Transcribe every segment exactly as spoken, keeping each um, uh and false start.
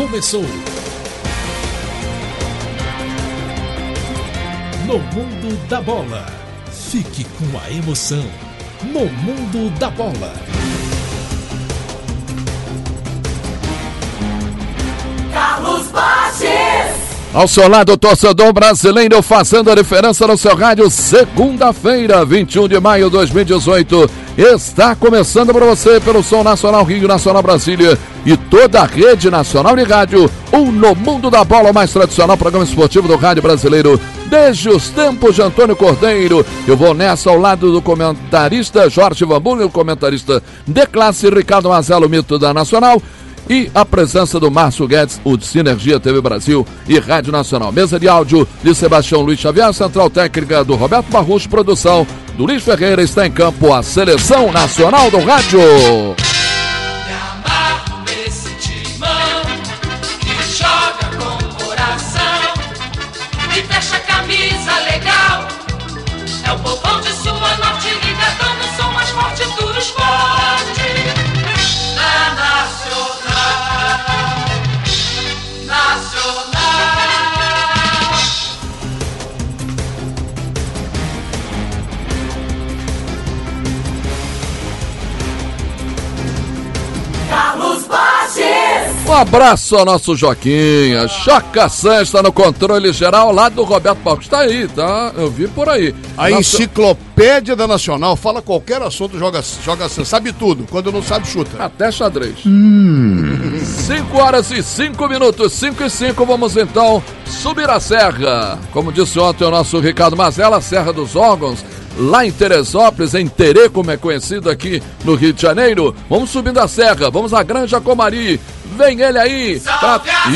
começou. No Mundo da Bola. Fique com a emoção. No Mundo da Bola. Carlos Baches. Ao seu lado, torcedor brasileiro, fazendo a diferença no seu rádio. Segunda-feira, vinte e um de maio de dois mil e dezoito. Está começando para você pelo Som Nacional Rio, Nacional Brasília e toda a rede nacional de rádio. O No Mundo da Bola, o mais tradicional programa esportivo do rádio brasileiro desde os tempos de Antônio Cordeiro. Eu vou nessa ao lado do comentarista Jorge Vambulho, o comentarista de classe Ricardo Mazzello, mito da Nacional. E a presença do Márcio Guedes, o de Sinergia T V Brasil e Rádio Nacional. Mesa de áudio de Sebastião Luiz Xavier, central técnica do Roberto Barrucho, produção do Luiz Ferreira. Está em campo a Seleção Nacional do Rádio. Me amarro nesse timão que joga com coração e fecha a camisa legal. É o povão de sua norte ligadão no som mais forte do esporte. Na Nacional. Nacional. Carlos Baches. Um abraço ao nosso Joquinha. Choca San está no controle geral lá do Roberto Barros. Está aí, tá? Eu vi por aí. A Nossa... enciclopédia da Nacional fala qualquer assunto, joga, joga San, sabe tudo. Quando não sabe, chuta. Até xadrez. Hum. cinco horas e cinco minutos, cinco e cinco, vamos então subir a serra. Como disse ontem o nosso Ricardo Mazzello, a Serra dos Órgãos, lá em Teresópolis, em Terê, como é conhecido aqui no Rio de Janeiro. Vamos subindo a serra, vamos à Granja Comari. Vem ele aí, pra...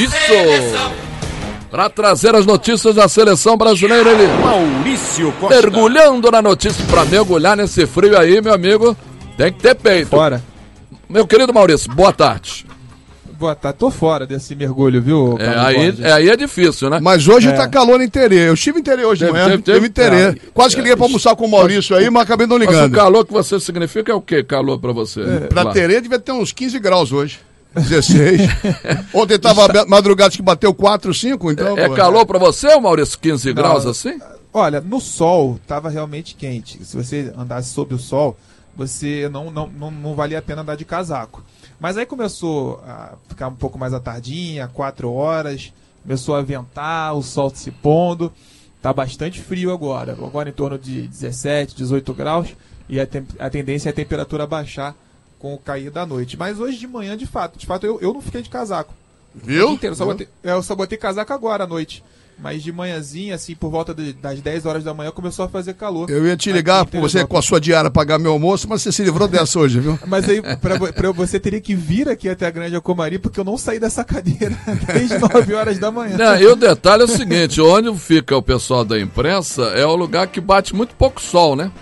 isso, para trazer as notícias da seleção brasileira. Ele, Maurício Costa, mergulhando na notícia. Para mergulhar nesse frio aí, meu amigo, tem que ter peito. Fora. Meu querido Maurício, boa tarde. Boa tarde, tô fora desse mergulho, viu? É, aí, é, aí é difícil, né? Mas hoje É. tá calor em Terê. Eu estive em Terê hoje de Teve, manhã. teve, teve. Teve em Terê. É. Quase que liguei pra almoçar com o Maurício aí, mas acabei não Mas o ligando. calor que você significa é o quê? Calor pra você? Pra Lá. Terê devia ter uns quinze graus hoje. dezesseis. Ontem tava madrugada que bateu quatro, cinco, então... É pô, calor pra você, Maurício? quinze Não. graus assim? Olha, no sol tava realmente quente. Se você andasse sob o sol, você não, não, não, não valia a pena andar de casaco. Mas aí começou a ficar um pouco mais à tardinha, quatro horas, começou a ventar, o sol se pondo. Tá bastante frio agora. Agora em torno de dezessete, dezoito graus. E a, tem, a tendência é a temperatura baixar com o cair da noite. Mas hoje de manhã, de fato, de fato eu, eu não fiquei de casaco. O dia Viu? inteiro, eu só botei, é, eu só botei casaco agora à noite. Mas de manhãzinha, assim, por volta de, das dez horas da manhã, começou a fazer calor. Eu ia te ligar Aqui em pra você com a sua diária pagar meu almoço, mas você se livrou dessa hoje, viu? Mas aí, pra, pra você teria que vir aqui até a Granja Comari, porque eu não saí dessa cadeira desde nove horas da manhã. Não, e o detalhe é o seguinte, onde fica o pessoal da imprensa é o lugar que bate muito pouco sol, né?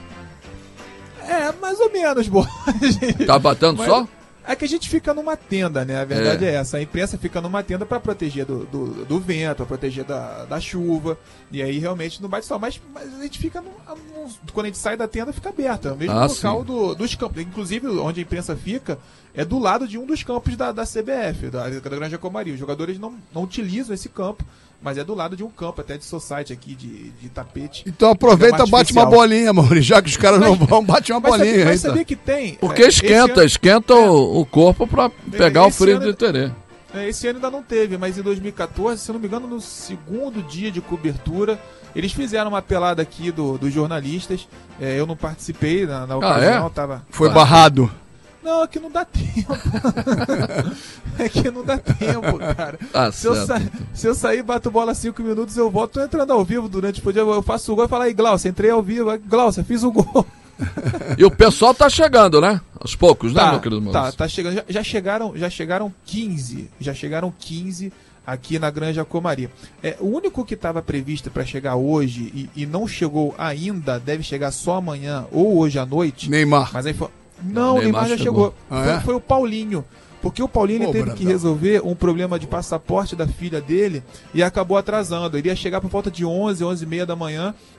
É, mais ou menos, boa. Tá batendo Mas- sol? É que a gente fica numa tenda, né? A verdade é, é essa. A imprensa fica numa tenda para proteger do, do, do vento, para proteger da, da chuva. E aí realmente não bate sol. Mas, mas a gente fica. No, no, quando a gente sai da tenda, fica aberta. É o mesmo Ah, local do, dos campos. Inclusive, onde a imprensa fica é do lado de um dos campos da, da C B F, da, da Granja Comari. Os jogadores não, não utilizam esse campo, mas é do lado de um campo, até de society aqui, de, de tapete. Então aproveita, Grama bate uma artificial. bolinha, Maurício, já que os caras não vão, bate uma Mas bolinha. sabia, mas eita. sabia que tem? Porque é, esse esquenta, ano- esquenta o, o corpo pra pegar o esse frio ano- de Terê. É, esse ano ainda não teve, mas em dois mil e quatorze, se eu não me engano, no segundo dia de cobertura, eles fizeram uma pelada aqui do, dos jornalistas. É, eu não participei na, na ocasião, é? tava. Foi Vai. barrado. Não, é que não dá tempo. É que não dá tempo, cara. Tá se, eu certo, sa- então. se eu sair, bato bola cinco minutos, eu volto. Tô entrando ao vivo durante o dia, eu faço o gol e falo aí, Glaucia, entrei ao vivo. Aí, Glaucia, fiz o gol. E o pessoal tá chegando, né? Aos poucos, né, Tá, meu querido tá, Maurício? tá chegando. Já, já chegaram, já chegaram quinze. Já chegaram quinze aqui na Granja Comari. É, o único que estava previsto para chegar hoje e, e não chegou ainda, deve chegar só amanhã ou hoje à noite. Neymar. Mas aí foi. Não, Não, o Neymar Neymar já chegou. chegou. Ah, foi, é? foi o Paulinho. Porque o Paulinho ele Pô, teve Brandão. que resolver um problema de passaporte da filha dele e acabou atrasando. Ele ia chegar por volta de onze, onze e meia da manhã.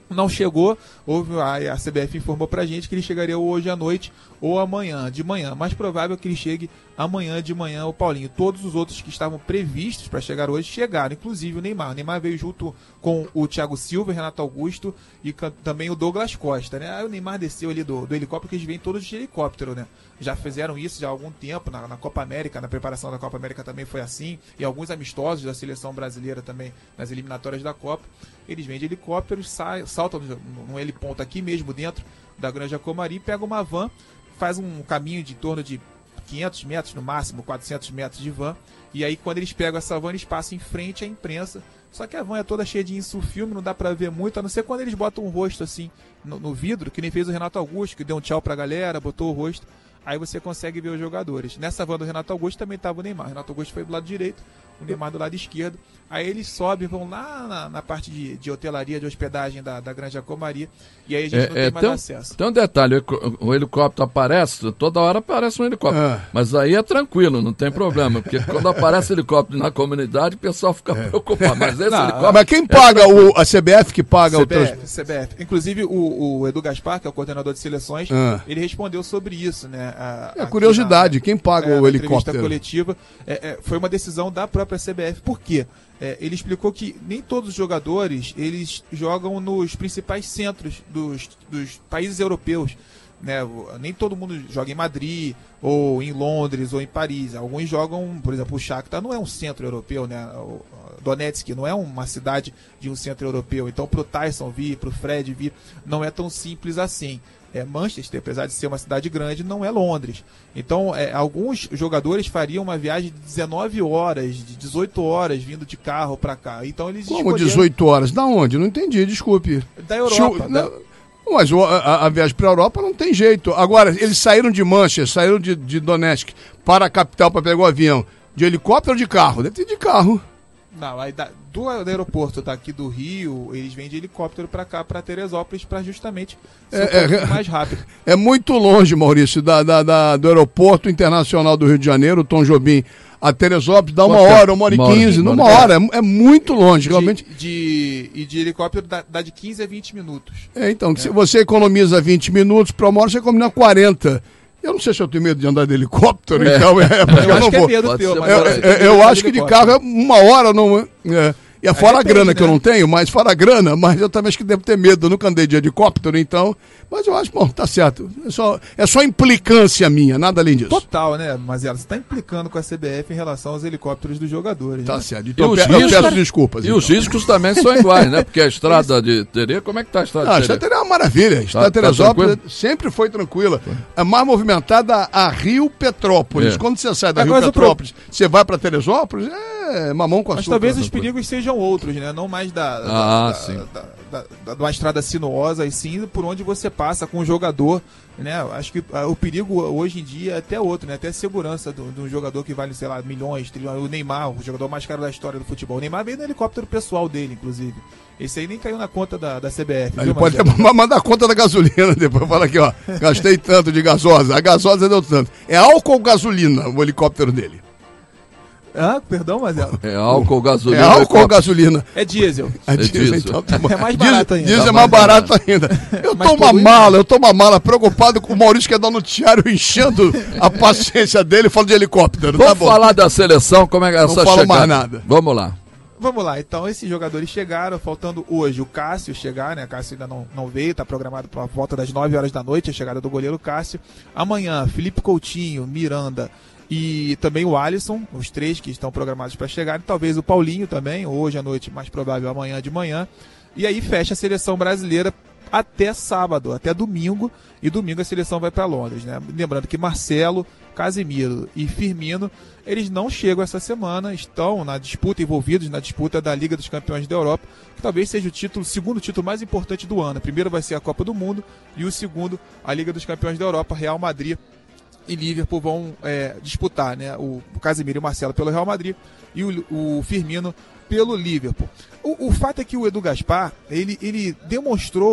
não chegou, houve, a, a C B F informou pra gente que ele chegaria hoje à noite ou amanhã, de manhã. Mais provável que ele chegue amanhã de manhã, o Paulinho. Todos os outros que estavam previstos para chegar hoje chegaram, inclusive o Neymar. O Neymar veio junto com o Thiago Silva, Renato Augusto e também o Douglas Costa, né? Aí o Neymar desceu ali do, do helicóptero, porque eles vêm todos de helicóptero, né? Já fizeram isso já há algum tempo, na, na Copa América, na preparação da Copa América também foi assim, e alguns amistosos da seleção brasileira também, nas eliminatórias da Copa. Eles vêm de helicópteros, saem, saltam num heliponto aqui mesmo dentro da Granja Comari, pegam uma van, faz um caminho de em torno de quinhentos metros, no máximo quatrocentos metros de van, e aí quando eles pegam essa van, eles passam em frente à imprensa, só que a van é toda cheia de insufilme, não dá pra ver muito, a não ser quando eles botam um rosto assim no, no vidro, que nem fez o Renato Augusto, que deu um tchau pra galera, botou o rosto, aí você consegue ver os jogadores. Nessa van do Renato Augusto também estava o Neymar. O Renato Augusto foi do lado direito, o Neymar do lado esquerdo. Aí eles sobem, vão lá na, na parte de, de hotelaria, de hospedagem da, da Granja Comari, e aí a gente é, não tem é, mais tem um, acesso. Tem um detalhe, o, o helicóptero aparece, toda hora aparece um helicóptero, É. mas aí é tranquilo, não tem problema, porque quando aparece helicóptero na comunidade, o pessoal fica É. preocupado, mas esse Não, helicóptero... Mas quem paga o, a C B F que paga o trans... C B F, C B F. Inclusive o, o Edu Gaspar, que é o coordenador de seleções, Ah. ele respondeu sobre isso, né? A, É aqui curiosidade, na- quem paga é, o na entrevista helicóptero? coletiva. É, é, foi uma decisão da própria C B F. Por quê? É, ele explicou que nem todos os jogadores eles jogam nos principais centros dos, dos países europeus. Né? O- Nem todo mundo joga em Madrid, ou em Londres, ou em Paris. Alguns jogam, por exemplo, o Shakhtar não é um centro europeu, né? O Donetsk não é uma cidade de um centro europeu. Então, para o Tyson vir, para o Fred vir, não é tão simples assim. É, Manchester, apesar de ser uma cidade grande, não é Londres. Então, é, alguns jogadores fariam uma viagem de dezenove horas, de dezoito horas, vindo de carro para cá. Então, eles Como escolheram dezoito horas? Da onde? Não entendi, desculpe. da Europa. Chu- da- não, Mas o- a, a viagem para a Europa não tem jeito. Agora, eles saíram de Manchester, saíram de, de Donetsk para a capital para pegar o avião. De helicóptero ou de carro? Deve ter de carro. Não, aí da, do aeroporto daqui do Rio, eles vêm de helicóptero para cá, para Teresópolis, para justamente ser É, um pouquinho é, mais rápido. É muito longe, Maurício, da, da- da- do aeroporto internacional do Rio de Janeiro, Tom Jobim, a Teresópolis, dá uma Quanto hora, tempo? uma hora e Uma hora, quinze, uma numa hora. hora. É, é muito longe, realmente. De, de, e de helicóptero dá, dá de quinze a vinte minutos. É, então, se você economiza vinte minutos, para uma hora você economiza quarenta. Eu não sei se eu tenho medo de andar de helicóptero, É. então é, porque Eu, eu acho não que vou. é medo Pode teu, ser mas mais Eu, barato. eu, eu- eu acho que de carro é uma hora, não. É, e é fora depende, a grana que eu né? não tenho, mas fora a grana, mas eu também acho que devo ter medo. Eu nunca andei de helicóptero, então. Mas eu acho, bom, tá certo. É só, é só implicância minha, nada além disso. Total, né, Mazela? Você está implicando com a C B F em relação aos helicópteros dos jogadores. Tá né? certo. E Então eu, os pe- eu riscos- peço desculpas. E então. os riscos também são iguais, né? Porque a estrada de Terê, como é que tá a estrada Ah, a de Terê? Estrada é uma maravilha. A Estrada tá Teresópolis tranquilo? sempre foi tranquila. É mais movimentada a Rio Petrópolis. É. Quando você sai da É, Rio mas o Petrópolis, você vai para Teresópolis, é mamão com açúcar. Mas talvez os essas coisas. perigos sejam outros, né? Não mais da, da, Ah, da, sim. da, da, da- de uma estrada sinuosa, e sim por onde você passa com o jogador, né? Acho que ah, o perigo hoje em dia é até outro, né? Até a segurança do- de um jogador que vale, sei lá, milhões, trilhões. O Neymar, o jogador mais caro da história do futebol. O Neymar veio no helicóptero pessoal dele, inclusive. Esse aí nem caiu na conta da, da C B F. Aí viu, ele pode Marcelo? até mandar conta da gasolina depois. Fala aqui, ó. Gastei tanto de gasosa. A gasosa deu tanto. É álcool ou gasolina o helicóptero dele? Ah, perdão, Marcelo. É álcool, gasolina. É álcool ou helicóptero. gasolina? É diesel. A É diesel, diesel. então, tá bom. É mais Diesel- barato ainda. Diesel é Tá mais mais barato ainda. Eu Mas tô uma polui, mala, eu tô uma mala preocupado com o Maurício que é dar noticiário enchendo a paciência dele falando de helicóptero. Tá Vamos bom. falar da seleção, como é que é essa Não falo chegada? mais nada. Vamos lá. Vamos lá, então esses jogadores chegaram, faltando hoje o Cássio chegar, né? O Cássio ainda não, não veio, tá programado para volta das nove horas da noite, a chegada do goleiro Cássio. Amanhã, Felipe Coutinho, Miranda e também o Alisson, os três que estão programados para chegar, e talvez o Paulinho também, hoje à noite, mais provável amanhã de manhã. E aí fecha a seleção brasileira até sábado, até domingo, e domingo a seleção vai para Londres, né? Lembrando que Marcelo, Casemiro e Firmino, eles não chegam essa semana, estão na disputa, envolvidos na disputa da Liga dos Campeões da Europa, que talvez seja o título, o segundo título mais importante do ano. O primeiro vai ser a Copa do Mundo e o segundo a Liga dos Campeões da Europa. Real Madrid e Liverpool vão é, disputar, né? O, o Casemiro e o Marcelo pelo Real Madrid e o, o Firmino pelo Liverpool. O, o fato é que o Edu Gaspar, ele, ele demonstrou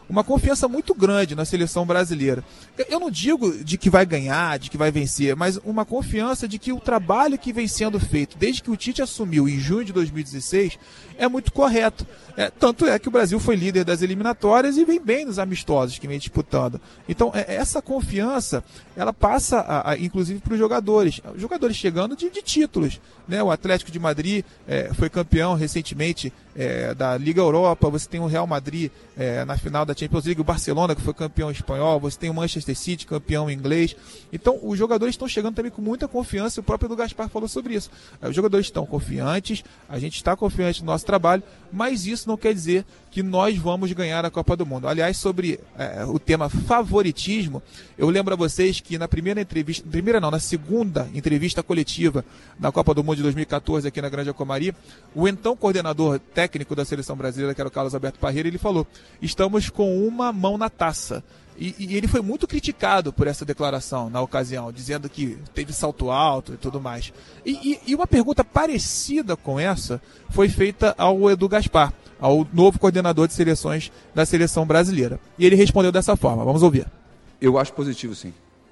uma confiança muito grande na seleção brasileira. Eu não digo de que vai ganhar, de que vai vencer, mas uma confiança de que o trabalho que vem sendo feito desde que o Tite assumiu em junho de dois mil e dezesseis é muito correto. É, tanto é que o Brasil foi líder das eliminatórias e vem bem nos amistosos que vem disputando. Então, é, essa confiança, ela passa, a, a, inclusive, para os jogadores. Os jogadores chegando de, de títulos. Né? O Atlético de Madrid é, foi campeão recentemente é, da Liga Europa. Você tem o Real Madrid é, na final da Champions League. O Barcelona, que foi campeão espanhol. Você tem o Manchester City, campeão inglês. Então, os jogadores estão chegando também com muita confiança. O próprio Edu Gaspar falou sobre isso. Os jogadores estão confiantes. A gente está confiante no nosso trabalho. Mas isso não quer dizer que nós vamos ganhar a Copa do Mundo. Aliás, sobre é, o tema favoritismo, eu lembro a vocês que na primeira entrevista, primeira não, na segunda entrevista coletiva na Copa do Mundo de dois mil e quatorze aqui na Granja Comari, o então coordenador técnico da seleção brasileira, que era o Carlos Alberto Parreira, ele falou: estamos com uma mão na taça. E, e ele foi muito criticado por essa declaração na ocasião, dizendo que teve salto alto e tudo mais. E, e, e uma pergunta parecida com essa foi feita ao Edu Gaspar, ao novo coordenador de seleções da seleção brasileira. E ele respondeu dessa forma, vamos ouvir. Eu acho positivo, sim.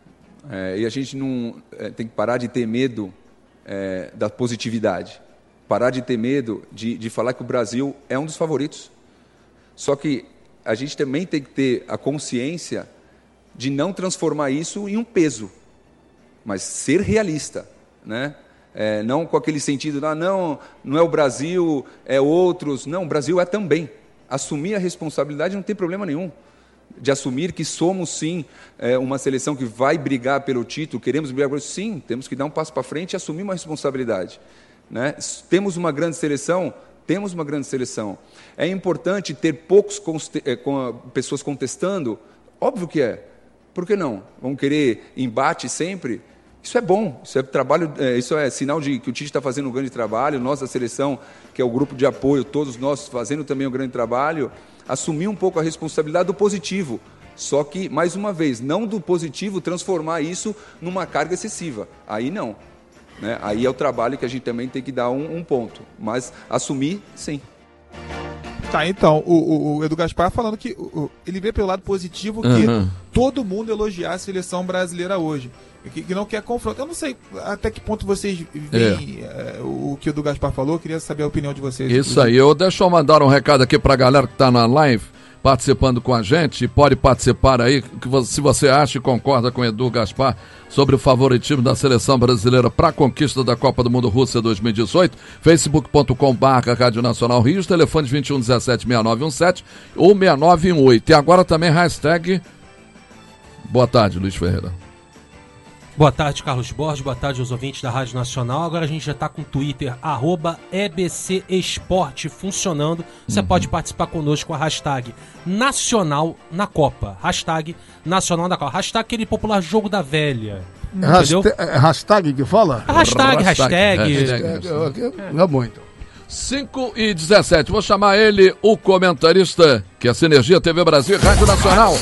É, e a gente não é, tem que parar de ter medo é, da positividade. Parar de ter medo de, de falar que o Brasil é um dos favoritos. Só que a gente também tem que ter a consciência de não transformar isso em um peso, mas ser realista, né? É, não com aquele sentido, ah, não, não é o Brasil, é outros. Não, o Brasil é também. Assumir a responsabilidade não tem problema nenhum. De assumir que somos, sim, é, uma seleção que vai brigar pelo título, queremos brigar pelo título, sim, temos que dar um passo para frente e assumir uma responsabilidade. Né? Temos uma grande seleção, temos uma grande seleção. É importante ter poucos é, com, pessoas contestando? Óbvio que é. Por que não? Vão querer embate sempre? Isso é bom, isso é trabalho, é, isso é sinal de que o Tite está fazendo um grande trabalho, nós da seleção, que é o grupo de apoio, todos nós fazendo também um grande trabalho, assumir um pouco a responsabilidade do positivo, só que, mais uma vez, não do positivo transformar isso numa carga excessiva, aí não, né? Aí é o trabalho que a gente também tem que dar um, um ponto, mas assumir, sim. Tá, então, o, o Edu Gaspar falando que o, ele vê pelo lado positivo que uhum. todo mundo elogiar a seleção brasileira hoje. Que, que não quer confronto. Eu não sei até que ponto vocês veem é. É, o que o Edu Gaspar falou. Eu queria saber a opinião de vocês. Isso aí. Eu, deixa eu mandar um recado aqui pra galera que tá na live, participando com a gente. Pode participar aí, que você, se você acha e concorda com o Edu Gaspar sobre o favoritismo da seleção brasileira para a conquista da Copa do Mundo Rússia dois mil e dezoito, facebook ponto com barra Rádio Nacional Rio, os telefones vinte e um dezessete sessenta e nove dezessete ou sessenta e nove vinte e oito. E agora também hashtag... Boa tarde, Luiz Ferreira. Boa tarde, Carlos Borges, boa tarde aos ouvintes da Rádio Nacional. Agora a gente já está com o Twitter, arroba E B C Esporte funcionando. Você uhum. pode participar conosco com a hashtag Nacional na Copa. Hashtag Nacional na Copa. Hashtag aquele popular jogo da velha. Entendeu? Hashtag, hashtag que fala? Hashtag, hashtag. hashtag. hashtag. Não é bom, então. cinco e dezessete, vou chamar ele, o comentarista, que é Sinergia T V Brasil e Rádio Nacional.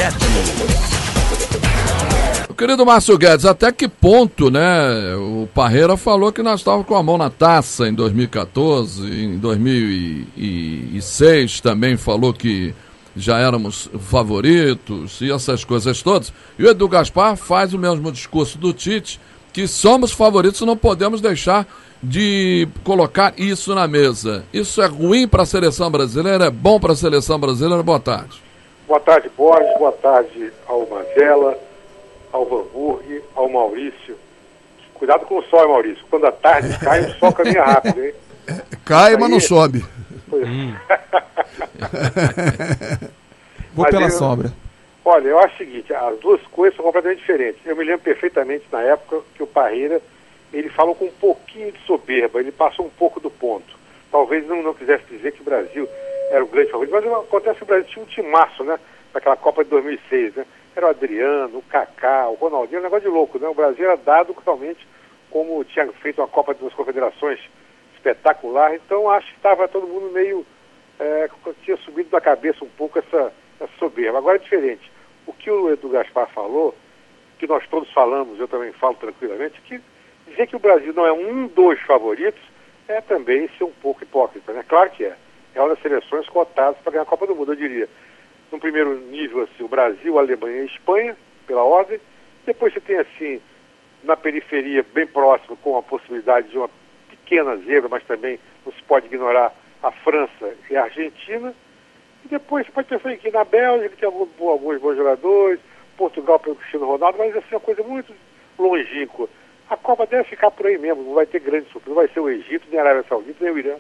Querido Márcio Guedes, até que ponto, né, o Parreira falou que nós estávamos com a mão na taça em dois mil e quatorze, em dois mil e seis também falou que já éramos favoritos e essas coisas todas, e o Edu Gaspar faz o mesmo discurso do Tite, que somos favoritos e não podemos deixar de colocar isso na mesa. Isso é ruim para a seleção brasileira, é bom para a seleção brasileira? Boa tarde. Boa tarde, Borges, boa tarde ao Mazella, ao Vanburg, ao Maurício. Cuidado com o sol, Maurício. Quando a tarde cai, o sol caminha rápido, hein? Cai, mas não sobe. Hum. Vou mas pela eu, sombra. Olha, eu acho o seguinte, as duas coisas são completamente diferentes. Eu me lembro perfeitamente na época que o Parreira, ele falou com um pouquinho de soberba, ele passou um pouco do ponto. Talvez não, não quisesse dizer que o Brasil era o grande favorito, mas acontece que o Brasil tinha um timaço, né? Naquela Copa de dois mil e seis, né? Era o Adriano, o Kaká, o Ronaldinho, um negócio de louco, né? O Brasil era dado realmente como tinha feito uma Copa das Confederações espetacular, então acho que estava todo mundo meio, é, tinha subido da cabeça um pouco essa, essa soberba. Agora é diferente. O que o Edu Gaspar falou, que nós todos falamos, eu também falo tranquilamente, que dizer que o Brasil não é um dos favoritos é também ser um pouco hipócrita, né? Claro que é. É uma das seleções cotadas para ganhar a Copa do Mundo, eu diria. no primeiro nível, assim, o Brasil, a Alemanha e a Espanha, pela ordem. Depois você tem, assim, na periferia, bem próximo, com a possibilidade de uma pequena zebra, mas também não se pode ignorar a França e a Argentina. E depois você pode pensar aqui na Bélgica, que tem alguns, alguns bons jogadores, Portugal pelo Cristiano Ronaldo, mas assim, é uma coisa muito longínqua. A Copa deve ficar por aí mesmo, não vai ter grande surpresa, não vai ser o Egito, nem a Arábia Saudita, nem o Irã,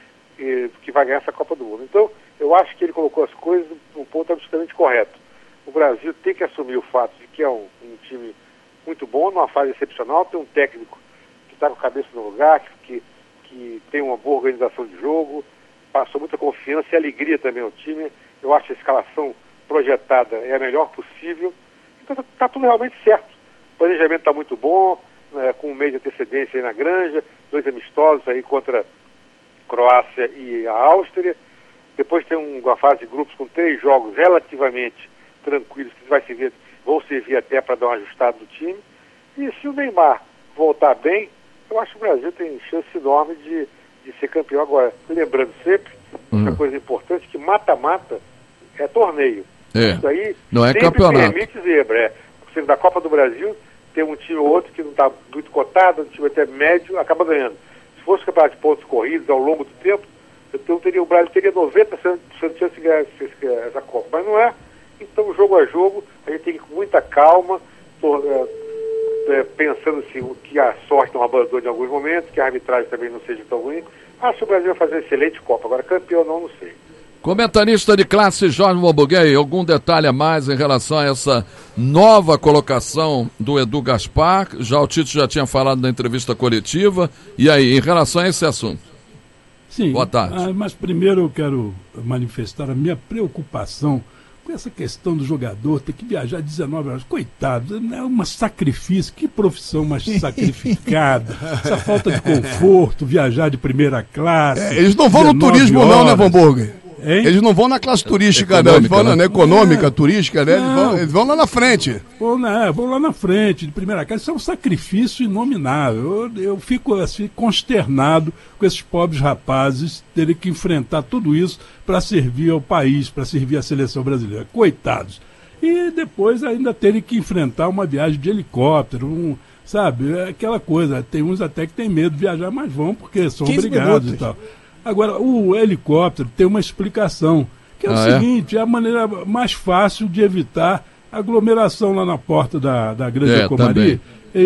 eh, que vai ganhar essa Copa do Mundo. Então, eu acho que ele colocou as coisas num ponto absolutamente correto. O Brasil tem que assumir o fato de que é um, um time muito bom, numa fase excepcional, tem um técnico que está com a cabeça no lugar, que, que tem uma boa organização de jogo, passou muita confiança e alegria também ao time. Eu acho que a escalação projetada é a melhor possível. Então está tudo realmente certo. O planejamento está muito bom, né, com um mês de antecedência aí na Granja, dois amistosos aí contra a Croácia e a Áustria. Depois tem um, uma fase de grupos com três jogos relativamente tranquilos, que vai servir, vão servir até para dar uma ajustada no time. E se o Neymar voltar bem, eu acho que o Brasil tem chance enorme de, de ser campeão. Agora, lembrando sempre, Hum. uma coisa importante, que mata-mata é torneio. É, Isso aí não é sempre campeonato. permite zebra. É. Por exemplo, da Copa do Brasil, tem um time ou outro que não está muito cotado, um time até médio, acaba ganhando. Se fosse campeonato de pontos corridos ao longo do tempo, então teria, o Brasil teria noventa por cento de chance de ganhar essa Copa. Mas não é. Então, jogo a jogo, a gente tem que ir com muita calma, tor- é, é, pensando assim, que a sorte não abandonou em alguns momentos, que a arbitragem também não seja tão ruim. Acho que o Brasil vai fazer uma excelente Copa. Agora, campeão não, não sei. Comentarista de classe Jorge Mobuguei, algum detalhe a mais em relação a essa nova colocação do Edu Gaspar? Já o Tito já tinha falado na entrevista coletiva. E aí, em relação a esse assunto? Sim. Boa tarde. Ah, mas primeiro eu quero manifestar a minha preocupação com essa questão do jogador ter que viajar dezenove horas. Coitado, é um sacrifício. Que profissão mais sacrificada. Essa falta de conforto, viajar de primeira classe. É, eles não vão no turismo não, né, Van Burger? Hein? Eles não vão na classe turística, Econômica, não. Eles vão né? na, na econômica, É. turística, né? Eles Não. vão, eles vão lá na frente. Vou, né, vou lá na frente, de primeira casa. Isso é um sacrifício inominável. Eu, eu fico assim, consternado com esses pobres rapazes terem que enfrentar tudo isso para servir ao país, para servir à seleção brasileira. Coitados. E depois ainda terem que enfrentar uma viagem de helicóptero, um, sabe? É aquela coisa. Tem uns até que têm medo de viajar, mas vão porque são quinze obrigados minutos. e tal. Agora, o helicóptero tem uma explicação, que é o Ah, é? seguinte, é a maneira mais fácil de evitar aglomeração lá na porta da, da Grande É, Comari,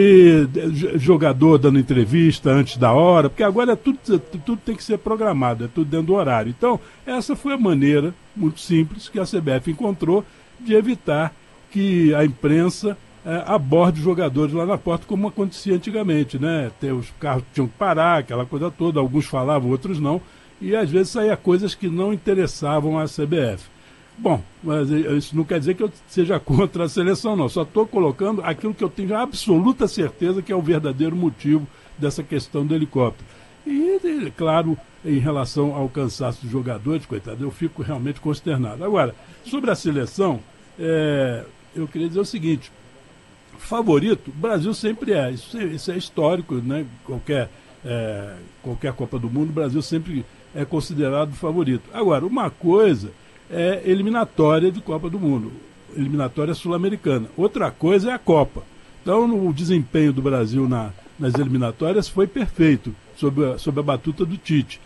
e de- j- jogador dando entrevista antes da hora, porque agora é tudo, tudo tem que ser programado, é tudo dentro do horário. Então, essa foi a maneira muito simples que a C B F encontrou de evitar que a imprensa é, aborde os jogadores lá na porta, como acontecia antigamente, né? Ter, os carros tinham que parar, aquela coisa toda, alguns falavam, outros não, e às vezes saía coisas que não interessavam à C B F. Bom, mas isso não quer dizer que eu seja contra a seleção, não. Só estou colocando aquilo que eu tenho absoluta certeza que é o verdadeiro motivo dessa questão do helicóptero. E, e, claro, em relação ao cansaço dos jogadores, coitado, eu fico realmente consternado. Agora, sobre a seleção, é, eu queria dizer o seguinte: favorito, o Brasil sempre é. Isso, é, isso é histórico, né? Qualquer, é, qualquer Copa do Mundo, o Brasil sempre é considerado favorito. Agora, uma coisa é eliminatória de Copa do Mundo, eliminatória sul-americana. Outra coisa é a Copa. Então, o desempenho do Brasil na, nas eliminatórias foi perfeito, sob a, sob a batuta do Tite.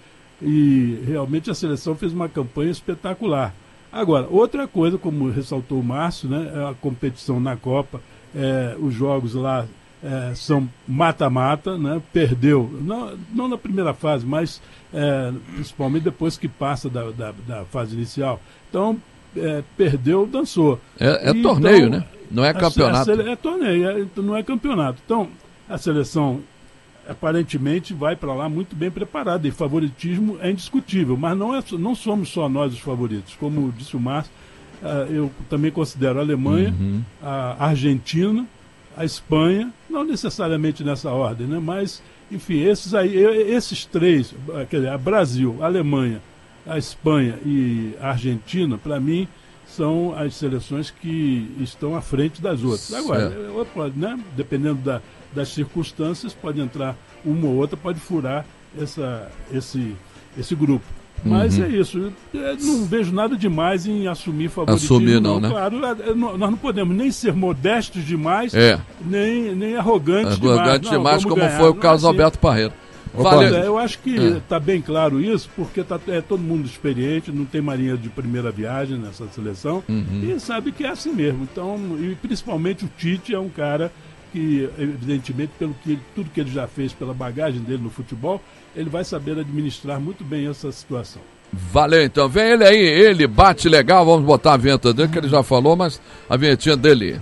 E realmente a seleção fez uma campanha espetacular. Agora, outra coisa, como ressaltou o Márcio, né, é a competição na Copa, é, os jogos lá é, são mata-mata, né, perdeu, não, não na primeira fase, mas é, principalmente depois que passa da, da, da fase inicial. Então, é, perdeu, dançou. É, é E, torneio, então, né? Não é a- a campeonato. sele- é torneio, é- não é campeonato. Então, a seleção aparentemente vai para lá muito bem preparada e favoritismo é indiscutível, mas não, é, não somos só nós os favoritos. Como disse o Márcio, ah, eu também considero a Alemanha, Uhum. a Argentina, a Espanha, não necessariamente nessa ordem, né? Mas, enfim, esses aí, e- esses três, ah, quer dizer, a Brasil, a Alemanha, a Espanha e a Argentina, para mim, são as seleções que estão à frente das outras. Agora, Certo. é, pode, né? Dependendo da, das circunstâncias, pode entrar uma ou outra, pode furar essa, esse, esse grupo. Mas Uhum. é isso. Eu não vejo nada demais em assumir favoritismo. Assumir não, né? Claro, é, é, nós não podemos nem ser modestos demais, É. nem, nem arrogantes demais. Arrogante Não, demais, vamos como ganhar. foi o Não é caso do assim. Alberto Parreira. Pois Valeu. é, eu acho que É. está bem claro isso, porque tá, é todo mundo experiente, não tem marinha de primeira viagem nessa seleção, Uhum. e sabe que é assim mesmo. Então, e principalmente o Tite é um cara que, evidentemente, pelo que ele- tudo que ele já fez, pela bagagem dele no futebol, ele vai saber administrar muito bem essa situação. Valeu, então. Vem ele aí, ele bate legal. Vamos botar a vinheta dele, que ele já falou, mas a vinhetinha dele.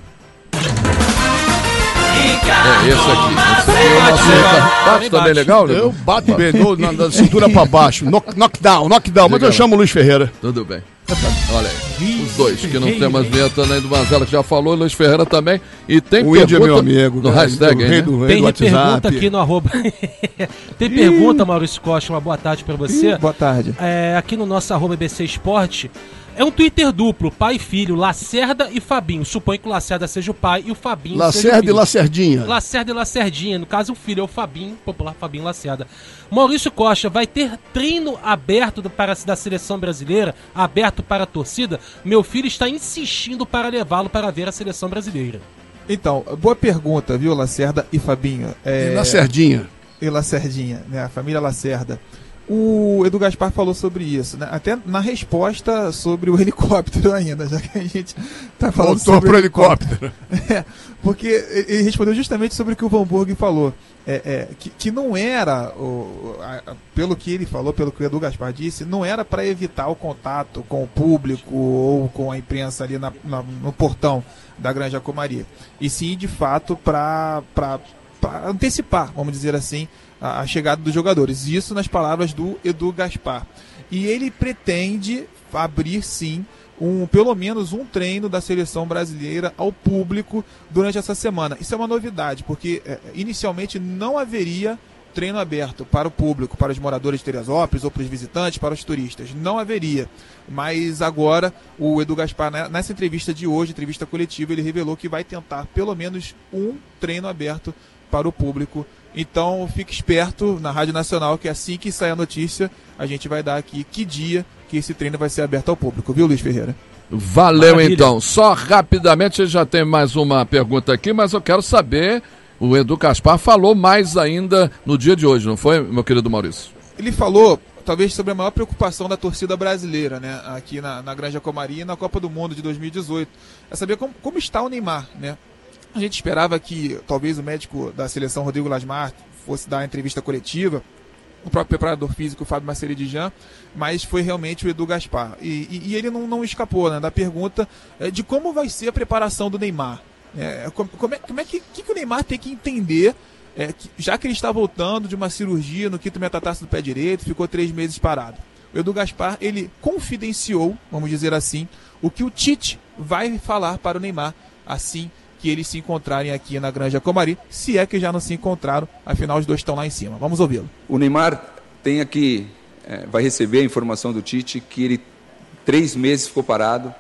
É esse aqui. Esse aqui é o nosso Ricardo. Bate também legal, Ligo? Eu bato bem, dou na, da cintura pra baixo. Knock, knockdown, knockdown. Mas Diga eu lá. chamo o Luiz Ferreira. Tudo bem. Olha aí. Os dois, que não tem mais vinheta, nem do Mazela, que já falou, Luiz Ferreira também. E tem O Índio é meu pergunta amigo. no cara, hashtag, o hein, rei né? do, rei Tem do WhatsApp. pergunta aqui no arroba. Tem pergunta, Maurício Costa, uma boa tarde pra você. Ih, boa tarde. É, aqui no nosso arroba B C Esporte. É um Twitter duplo, pai e filho, Lacerda e Fabinho. Suponho que o Lacerda seja o pai e o Fabinho seja o Lacerda e filho. Lacerdinha. Lacerda e Lacerdinha. No caso, o filho é o Fabinho, popular Fabinho Lacerda. Maurício Costa, vai ter treino aberto do- para da seleção brasileira, aberto para a torcida? Meu filho está insistindo para levá-lo para ver a seleção brasileira. Então, boa pergunta, viu, Lacerda e Fabinho? É... E Lacerdinha. E Lacerdinha, né? A família Lacerda. O Edu Gaspar falou sobre isso, né? Até na resposta sobre o helicóptero ainda, já que a gente tá falando Voltou sobre pro o helicóptero. É, porque ele respondeu justamente sobre o que o Van Burg falou. É, é, que, que não era, o, a- a- pelo que ele falou, pelo que o Edu Gaspar disse, não era para evitar o contato com o público ou com a imprensa ali na- na- no portão da Granja Comari. E sim, de fato, para antecipar, vamos dizer assim, a, a chegada dos jogadores. Isso nas palavras do Edu Gaspar. E ele pretende abrir, sim, um, pelo menos um treino da seleção brasileira ao público durante essa semana. Isso é uma novidade, porque é, inicialmente não haveria treino aberto para o público, para os moradores de Teresópolis ou para os visitantes, para os turistas. Não haveria. Mas agora o Edu Gaspar, né, nessa entrevista de hoje, entrevista coletiva, ele revelou que vai tentar pelo menos um treino aberto para o público. Então fique esperto na Rádio Nacional, que assim que sair a notícia, a gente vai dar aqui que dia que esse treino vai ser aberto ao público, viu, Luiz Ferreira? Valeu, Maravilha. então. Só rapidamente, já tem mais uma pergunta aqui, mas eu quero saber, o Edu Gaspar falou mais ainda no dia de hoje, não foi, meu querido Maurício? Ele falou, talvez, sobre a maior preocupação da torcida brasileira, né, aqui na, na Granja Comari e na Copa do Mundo de dois mil e dezoito. É saber como, como está o Neymar, né? A gente esperava que talvez o médico da seleção, Rodrigo Lasmar, fosse dar a entrevista coletiva, o próprio preparador físico, Fábio Maceri-Dijan, mas foi realmente o Edu Gaspar. E, e, e ele não, não escapou, né, da pergunta é, de como vai ser a preparação do Neymar. É, como, como, é, como é que, que, que o Neymar tem que entender, é, que, já que ele está voltando de uma cirurgia no quinto metatarso do pé direito, ficou três meses parado. O Edu Gaspar, ele confidenciou, vamos dizer assim, o que o Tite vai falar para o Neymar assim que eles se encontrarem aqui na Granja Comari, se é que já não se encontraram, afinal os dois estão lá em cima. Vamos ouvi-lo. O Neymar tem aqui, é, vai receber a informação do Tite que ele três meses ficou parado,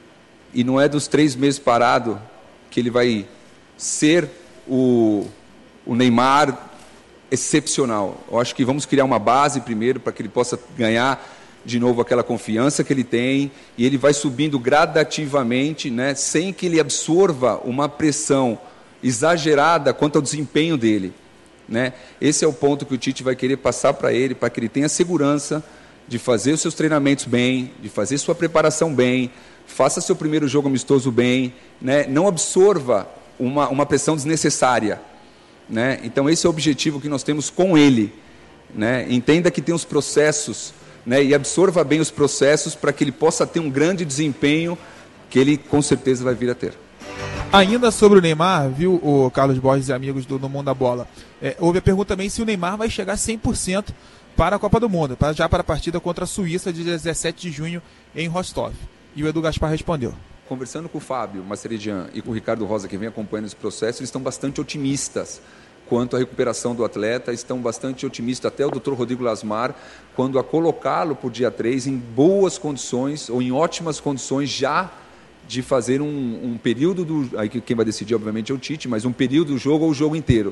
e não é dos três meses parado que ele vai ser o, o Neymar excepcional. Eu acho que vamos criar uma base primeiro para que ele possa ganhar de novo aquela confiança que ele tem, e ele vai subindo gradativamente, né, sem que ele absorva uma pressão exagerada quanto ao desempenho dele, né? Esse é o ponto que o Tite vai querer passar para ele, para que ele tenha segurança de fazer os seus treinamentos bem, de fazer sua preparação bem, faça seu primeiro jogo amistoso bem, né? Não absorva uma, uma pressão desnecessária, né? Então esse é o objetivo que nós temos com ele, né? Entenda que tem os processos, né, e absorva bem os processos para que ele possa ter um grande desempenho que ele com certeza vai vir a ter. Ainda sobre o Neymar, viu, o Carlos Borges e amigos do No Mundo da Bola, é, houve a pergunta também se o Neymar vai chegar cem por cento para a Copa do Mundo, para, já para a partida contra a Suíça de dezessete de junho em Rostov. E o Edu Gaspar respondeu. Conversando com o Fábio Maceridian e com o Ricardo Rosa, que vem acompanhando esse processo, eles estão bastante otimistas quanto à recuperação do atleta, estão bastante otimistas, até o doutor Rodrigo Lasmar, quando a colocá-lo para o dia três em boas condições, ou em ótimas condições, já de fazer um, um período do... Aí quem vai decidir, obviamente, é o Tite, mas um período do jogo ou o jogo inteiro. Então,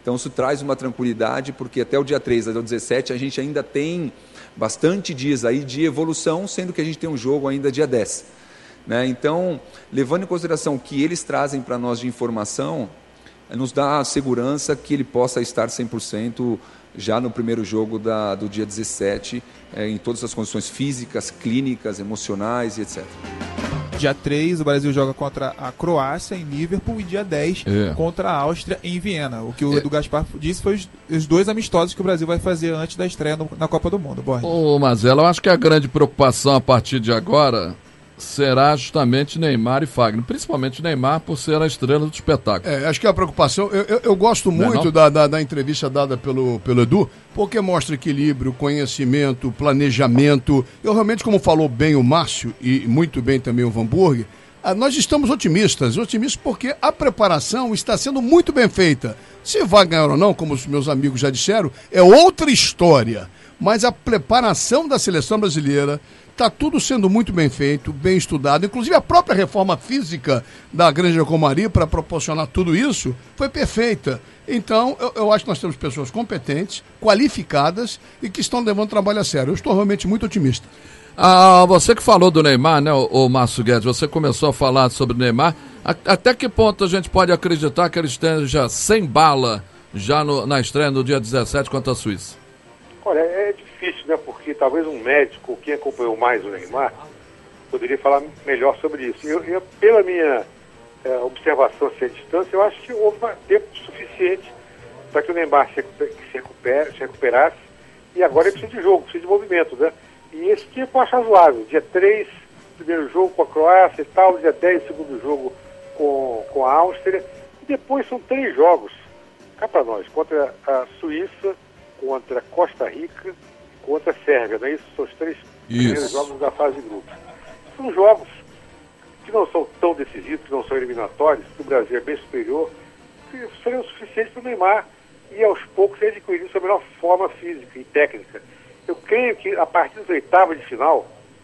Então isso traz uma tranquilidade, porque até o dia três, até o dezessete, a gente ainda tem bastante dias aí de evolução, sendo que a gente tem um jogo ainda dia dez. Né? Então, levando em consideração o que eles trazem para nós de informação, nos dá a segurança que ele possa estar cem por cento já no primeiro jogo da, do dia dezessete, é, em todas as condições físicas, clínicas, emocionais e etcétera. Dia três, o Brasil joga contra a Croácia em Liverpool e dia dez é. contra a Áustria em Viena. O que o é. Edu Gaspar disse foi os, os dois amistosos que o Brasil vai fazer antes da estreia no, na Copa do Mundo. Borges. Ô, Mazela, eu acho que a grande preocupação a partir de agora será justamente Neymar e Fagner, principalmente Neymar por ser a estrela do espetáculo. É, acho que a preocupação, eu, eu, eu gosto muito não é não? Da, da, da entrevista dada pelo, pelo Edu, porque mostra equilíbrio, conhecimento, planejamento. Eu realmente, como falou bem o Márcio e muito bem também o Van Burg, nós estamos otimistas, otimistas porque a preparação está sendo muito bem feita. Se vai ganhar ou não, como os meus amigos já disseram, é outra história, mas a preparação da seleção brasileira está tudo sendo muito bem feito, bem estudado. Inclusive a própria reforma física da Granja Comari para proporcionar tudo isso foi perfeita. Então, eu, eu acho que nós temos pessoas competentes, qualificadas e que estão levando o trabalho a sério. Eu estou realmente muito otimista. Ah, você que falou do Neymar, né, o, o Márcio Guedes, você começou a falar sobre o Neymar. A, até que ponto a gente pode acreditar que ele esteja sem bala já no, na estreia no dia dezessete contra a Suíça? Olha, é difícil, né? Porque talvez um médico, quem acompanhou mais o Neymar, poderia falar melhor sobre isso. Eu, eu pela minha é, observação assim, à distância, eu acho que houve tempo suficiente para que o Neymar se, se, recupere, se recuperasse, e agora ele precisa de jogo, precisa de movimento, né? E esse tempo eu acho razoável. Dia três, primeiro jogo com a Croácia e tal, dia dez, segundo jogo com, com a Áustria, e depois são três jogos, cá para nós, contra a Suíça, contra Costa Rica, contra a Sérvia, não é isso? São os três primeiros jogos da fase de grupos. São jogos que não são tão decisivos, que não são eliminatórios, que o Brasil é bem superior, que seriam suficientes para o Neymar e aos poucos ele adquirir sua melhor forma física e técnica. Eu creio que a partir dos oitavos de final,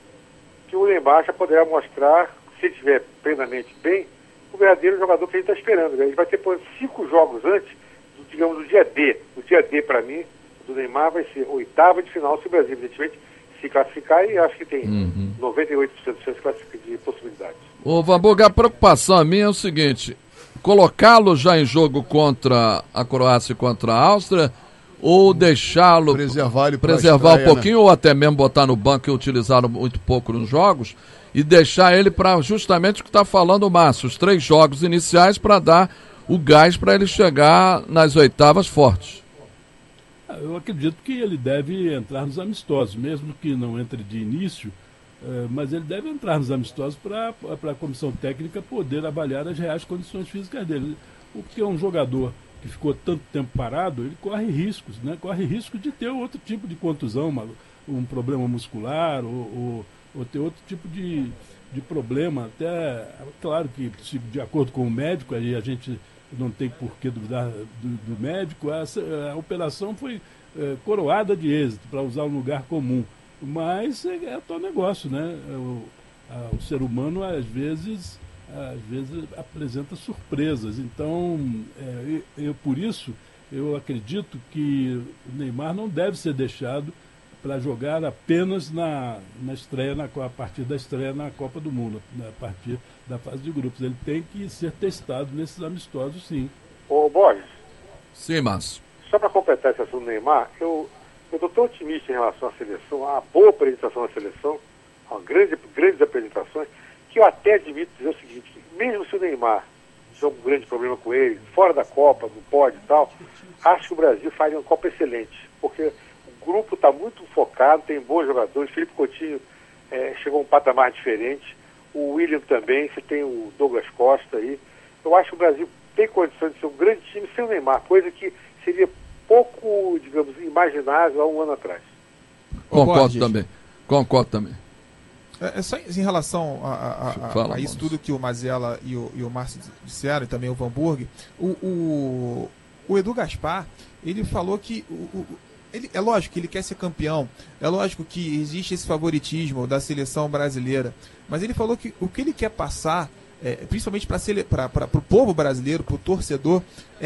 que o Neymar já poderá mostrar, se ele estiver plenamente bem, o verdadeiro jogador que a gente está esperando. Né? Ele vai ter, por exemplo, cinco jogos antes, do, digamos, do dia D. O dia D, para mim, do Neymar vai ser oitava de final, se o Brasil, evidentemente, se classificar, e acho que tem uhum. noventa e oito por cento de chance de possibilidades. Ô, Van Burg, a preocupação minha é o seguinte, colocá-lo já em jogo contra a Croácia e contra a Áustria, ou deixá-lo preservar, ele preservar estreia, um pouquinho, né? Ou até mesmo botar no banco e utilizá-lo muito pouco nos jogos, e deixar ele para justamente o que está falando o Márcio, os três jogos iniciais para dar o gás para ele chegar nas oitavas fortes. Eu acredito que ele deve entrar nos amistosos, mesmo que não entre de início, eh, mas ele deve entrar nos amistosos para a comissão técnica poder avaliar as reais condições físicas dele. Porque é um jogador que ficou tanto tempo parado, ele corre riscos, né? Corre risco de ter outro tipo de contusão, uma, um problema muscular, ou, ou, ou ter outro tipo de, de problema. Até, claro que, se, de acordo com o médico, aí a gente não tem por que duvidar do, do médico, a, a operação foi é, coroada de êxito, para usar um lugar comum. Mas é, é o negócio, né? O, a, o ser humano, às vezes, às vezes apresenta surpresas. Então, é, eu, eu, por isso, eu acredito que o Neymar não deve ser deixado para jogar apenas na, na estreia, na, a partir da estreia na Copa do Mundo, a partir da fase de grupos. Ele tem que ser testado nesses amistosos, sim. Ô, Borges. Sim, Márcio. Só para completar esse assunto do Neymar, eu estou tão otimista em relação à seleção, à boa apresentação da seleção, a grande, grandes apresentações, que eu até admito dizer o seguinte, mesmo se o Neymar tiver um grande problema com ele, fora da Copa, não pode e tal, acho que o Brasil faria uma Copa excelente, porque o grupo está muito focado, tem bons jogadores, Felipe Coutinho é, chegou a um patamar diferente, o William também, você tem o Douglas Costa aí, eu acho que o Brasil tem condições de ser um grande time sem o Neymar, coisa que seria pouco, digamos, imaginável há um ano atrás. Concordo também, concordo também. É, é só em relação a, a, a, Fala, a isso tudo que o Mazella e o, e o Márcio disseram, e também o Van Burg, o, o, o Edu Gaspar, ele falou que, o, o, ele, é lógico que ele quer ser campeão, é lógico que existe esse favoritismo da seleção brasileira, mas ele falou que o que ele quer passar, é, principalmente para o povo brasileiro, para o torcedor, é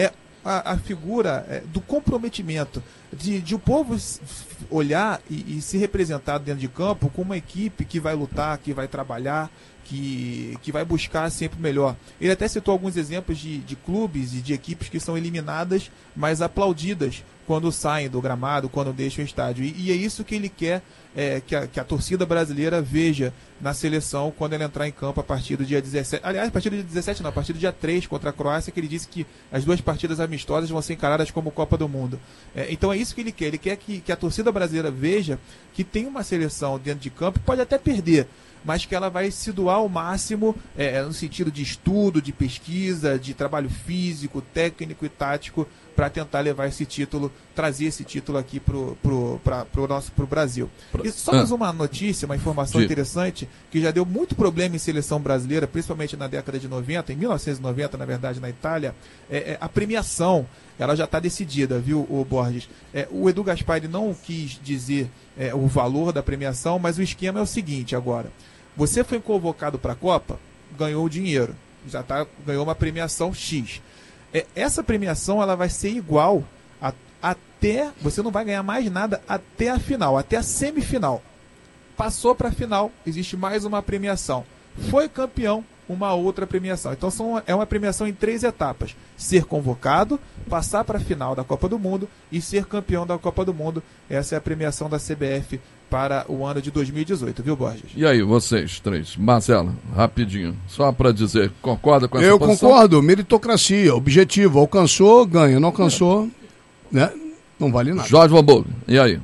a, a figura é, do comprometimento, de, de o povo olhar e, e se representar dentro de campo com uma equipe que vai lutar, que vai trabalhar, que, que vai buscar sempre o melhor. Ele até citou alguns exemplos de, de clubes e de equipes que são eliminadas, mas aplaudidas quando saem do gramado, quando deixam o estádio. E, e é isso que ele quer é, que, a, que a torcida brasileira veja na seleção quando ela entrar em campo a partir do dia dezessete. Aliás, a partir do dia dezessete não, a partir do dia três contra a Croácia, que ele disse que as duas partidas amistosas vão ser encaradas como Copa do Mundo. É, então é isso que ele quer. Ele quer que, que a torcida brasileira veja que tem uma seleção dentro de campo, pode até perder, mas que ela vai se doar ao máximo é, no sentido de estudo, de pesquisa, de trabalho físico, técnico e tático para tentar levar esse título, trazer esse título aqui pro, pro, pra, pro nosso pro Brasil. E só mais uma notícia, uma informação interessante, que já deu muito problema em seleção brasileira, principalmente na década de noventa, em mil novecentos e noventa, na verdade, na Itália, é, é, a premiação, ela já está decidida, viu, o Borges? É, o Edu Gaspari não quis dizer é, o valor da premiação, mas o esquema é o seguinte agora. Você foi convocado para a Copa, ganhou o dinheiro, já tá, ganhou uma premiação X. É, essa premiação ela vai ser igual a, até, você não vai ganhar mais nada até a final, até a semifinal. Passou para a final, existe mais uma premiação. Foi campeão, uma outra premiação. Então são, é uma premiação em três etapas: ser convocado, passar para a final da Copa do Mundo e ser campeão da Copa do Mundo. Essa é a premiação da C B F para o ano de dois mil e dezoito, viu, Borges? E aí, vocês três? Marcelo, rapidinho, só para dizer, concorda com essa Eu posição? concordo, meritocracia, objetivo, alcançou, ganha, não alcançou, né? Não vale nada. Jorge Von, e aí?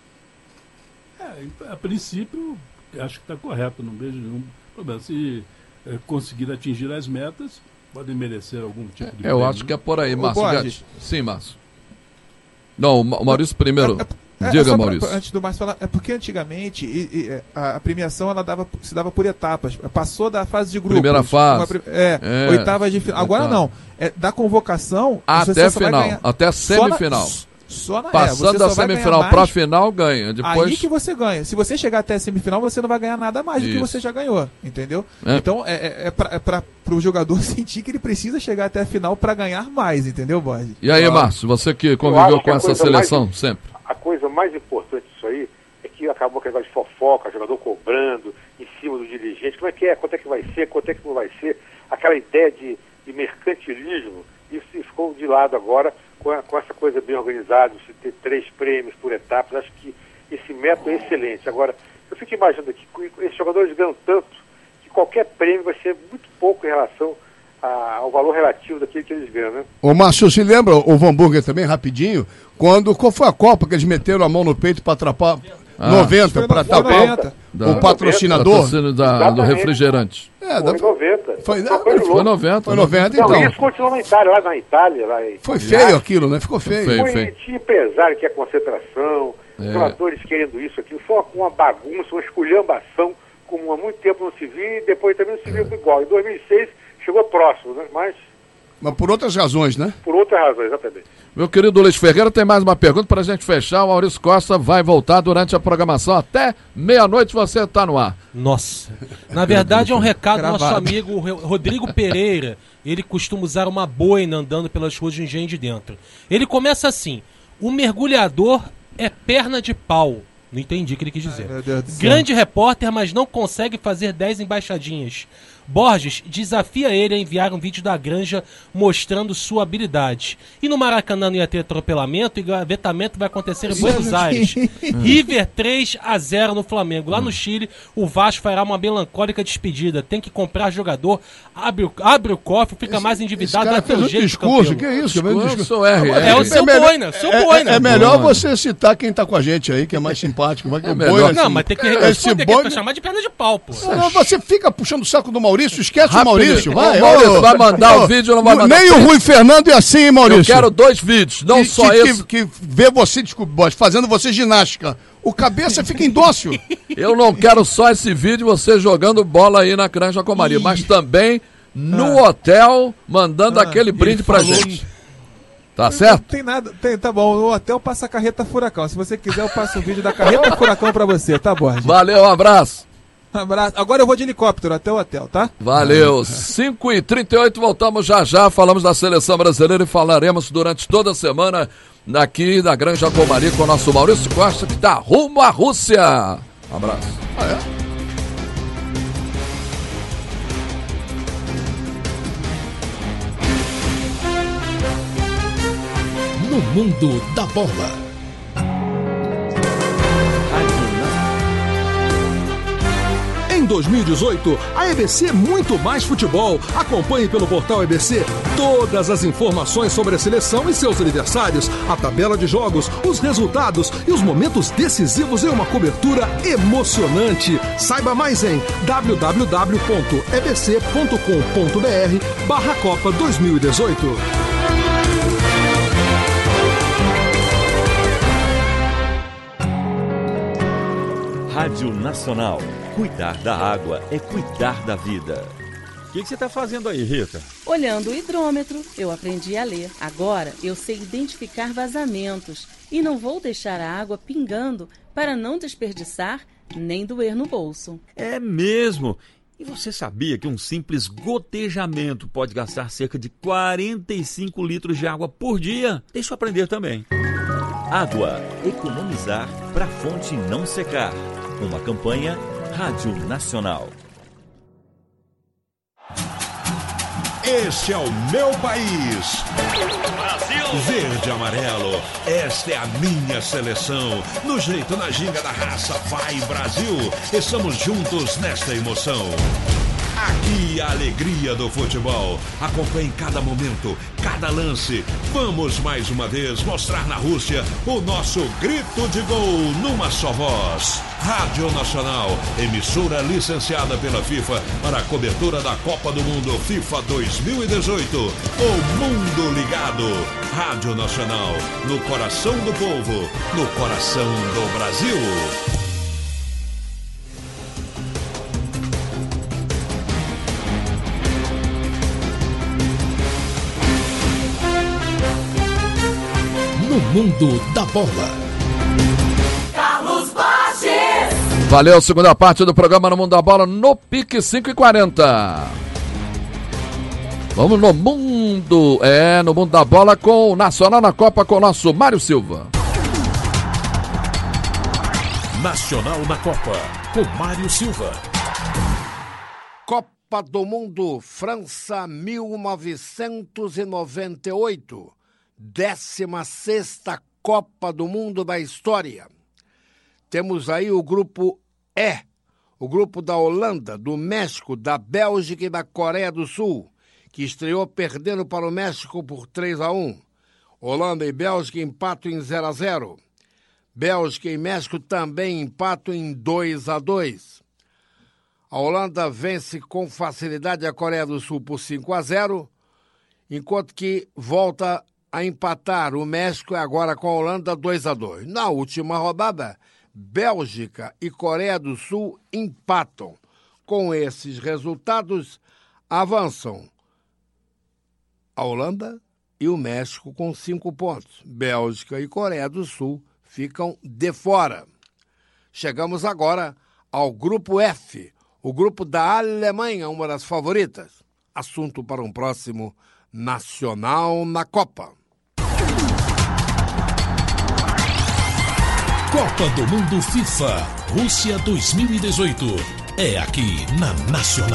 É, a princípio, acho que está correto, não vejo nenhum problema. Se é, conseguir atingir as metas, podem merecer algum tipo de é, Eu prêmio. acho que é por aí, Ô, Márcio. Borges. Sim, Márcio. Não, o Maurício primeiro. É, é, Diga, é Maurício. Pra, antes do Márcio falar, é porque antigamente e, e, a, a premiação ela dava, se dava por etapas. Passou da fase de grupos. Primeira fase. Uma, é, é, oitavas de final. Agora não. É da convocação. Até final. Até semifinal. Só na, só na, Passando é, da semifinal para a final, ganha. Depois... Aí que você ganha. Se você chegar até a semifinal, você não vai ganhar nada mais Isso. do que você já ganhou. Entendeu? É. Então é, é, é para o jogador sentir que ele precisa chegar até a final para ganhar mais. Entendeu, Borges? E aí, Márcio, você que conviveu com essa seleção mais, sempre. A coisa mais importante disso aí é que acabou aquele negócio de fofoca, jogador cobrando em cima do dirigente. Como é que é? Quanto é que vai ser? Quanto é que não vai ser? Aquela ideia de, de mercantilismo, isso ficou de lado agora com, a, com essa coisa bem organizada, se ter três prêmios por etapas. Acho que esse método é excelente. Agora, eu fico imaginando aqui que esses jogadores ganham tanto que qualquer prêmio vai ser muito pouco em relação a, ao valor relativo daquilo que eles ganham, né? Ô, Márcio, se lembra, o Van Burger também, rapidinho, quando, qual foi a Copa que eles meteram a mão no peito para atrapar ah, noventa, para tapar o patrocinador? Da, do refrigerante. É, da... Foi noventa. Foi, não, foi, foi noventa. Foi noventa, não, então. Isso continuou na Itália, lá na Itália. Lá em... Foi feio aquilo, né? Ficou feio. feio, foi, feio. Tinha empresário que é concentração, é. jogadores querendo isso, aquilo. Foi uma bagunça, uma esculhambação, como há muito tempo não se viu, e depois também não se viu igual. Em dois mil e seis chegou próximo, né? Mas... Mas por outras razões, né? Por outras razões, exatamente. Meu querido Luiz Ferreira, tem mais uma pergunta para a gente fechar. O Maurício Costa vai voltar durante a programação. Até meia-noite você está no ar. Nossa. Na verdade, é um recado do nosso amigo Rodrigo Pereira. Ele costuma usar uma boina andando pelas ruas de Engenho de Dentro. Ele começa assim: o mergulhador é perna de pau. Não entendi o que ele quis dizer. Ai, grande repórter, mas não consegue fazer dez embaixadinhas. Borges desafia ele a enviar um vídeo da Granja mostrando sua habilidade. E no Maracanã não ia ter atropelamento e gavetamento vai acontecer em Buenos Aires. River três a zero no Flamengo. Lá no Chile, o Vasco fará uma melancólica despedida. Tem que comprar jogador, abre o, abre o cofre, fica esse, mais endividado. Esse cara fez um jeito discurso, que é isso? Discurso, R, R. É o seu é boina, seu é, boina. É, é melhor você citar quem tá com a gente aí, que é mais simpático. Vai que é o melhor. boina, não, assim, mas tem que responder, boina... que chamar de perna de pau, pô. Não, você fica puxando o saco do Maurício, esquece Rápido. o Maurício, vai. O Maurício vai mandar o vídeo, não vai mandar. Nem o Rui Fernando é assim, hein, Maurício? Eu quero dois vídeos, não que, só que, esse. Que, que vê você, desculpa, fazendo você ginástica. O cabeça fica indócil. Eu não quero só esse vídeo, você jogando bola aí na Granja Comari, mas também no ah. hotel, mandando ah, aquele brinde pra falou... gente. Tá certo? Não tem nada, tem, tá bom, o hotel passa a carreta furacão. Se você quiser, eu passo o vídeo da carreta furacão pra você, tá bom? Valeu, um abraço. Um abraço. Agora eu vou de helicóptero até o hotel, tá? Valeu. cinco e trinta e oito, voltamos já já. Falamos da seleção brasileira e falaremos durante toda a semana aqui da Granja Comari com o nosso Maurício Costa, que tá rumo à Rússia. Um abraço. Ah, é? No mundo da bola. Em dois mil e dezoito, a E B C Muito Mais Futebol. Acompanhe pelo portal E B C todas as informações sobre a seleção e seus adversários, a tabela de jogos, os resultados e os momentos decisivos em uma cobertura emocionante. Saiba mais em w w w ponto e b c ponto com ponto b r barra Copa dois mil e dezoito. Rádio Nacional. Cuidar da água é cuidar da vida. O que, que você está fazendo aí, Rita? Olhando o hidrômetro, eu aprendi a ler. Agora eu sei identificar vazamentos e não vou deixar a água pingando para não desperdiçar nem doer no bolso. É mesmo? E você sabia que um simples gotejamento pode gastar cerca de quarenta e cinco litros de água por dia? Deixa eu aprender também. Água. Economizar para a fonte não secar. Uma campanha Rádio Nacional. Este é o meu país. Brasil. Verde e amarelo. Esta é a minha seleção. No jeito, na ginga da raça, vai Brasil. Estamos juntos nesta emoção. Aqui a alegria do futebol. Acompanhe cada momento, cada lance. Vamos mais uma vez mostrar na Rússia o nosso grito de gol numa só voz. Rádio Nacional, emissora licenciada pela FIFA para a cobertura da Copa do Mundo FIFA dois mil e dezoito. O mundo ligado. Rádio Nacional, no coração do povo, no coração do Brasil. No mundo da bola. Carlos Bages. Valeu, segunda parte do programa No Mundo da Bola, no Pique cinco e quarenta. Vamos no mundo, é, no mundo da bola com o Nacional na Copa com o nosso Mário Silva. Nacional na Copa, com Mário Silva. Copa do Mundo, França, mil novecentos e noventa e oito. décima sexta Copa do Mundo da história. Temos aí o grupo E, o grupo da Holanda, do México, da Bélgica e da Coreia do Sul, que estreou perdendo para o México por três a um. Holanda e Bélgica empatam em zero a zero. Bélgica e México também empatam em dois a dois. A Holanda vence com facilidade a Coreia do Sul por cinco a zero, enquanto que volta a empatar o México agora com a Holanda dois a dois. Na última rodada, Bélgica e Coreia do Sul empatam. Com esses resultados, avançam a Holanda e o México com cinco pontos. Bélgica e Coreia do Sul ficam de fora. Chegamos agora ao grupo F, o grupo da Alemanha, uma das favoritas. Assunto para um próximo Nacional na Copa. Copa do Mundo FIFA, Rússia dois mil e dezoito. É aqui na Nacional.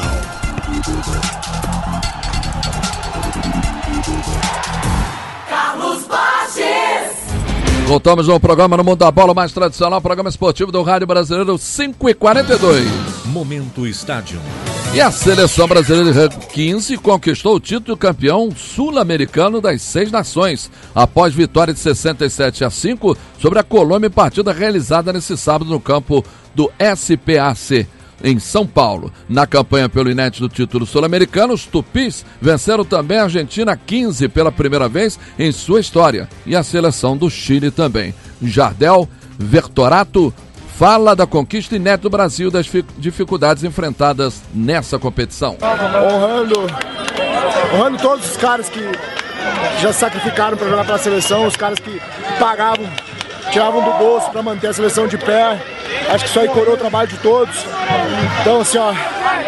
Carlos Bages. Voltamos no programa No Mundo da Bola, mais tradicional, programa esportivo do Rádio Brasileiro, cinco e quarenta e dois. Momento Estádio. E a seleção brasileira quinze conquistou o título de campeão sul-americano das seis nações, após vitória de sessenta e sete a cinco sobre a Colômbia, partida realizada nesse sábado no campo do S P A C, em São Paulo. Na campanha pelo inédito título sul-americano, os tupis venceram também a Argentina quinze pela primeira vez em sua história, e a seleção do Chile também. Jardel Vertorato fala da conquista inédita do Brasil, das dificuldades enfrentadas nessa competição. Honrando, honrando todos os caras que já sacrificaram para jogar para a seleção, os caras que pagavam tiravam do bolso para manter a seleção de pé. Acho que isso aí corou o trabalho de todos. Então, assim, ó,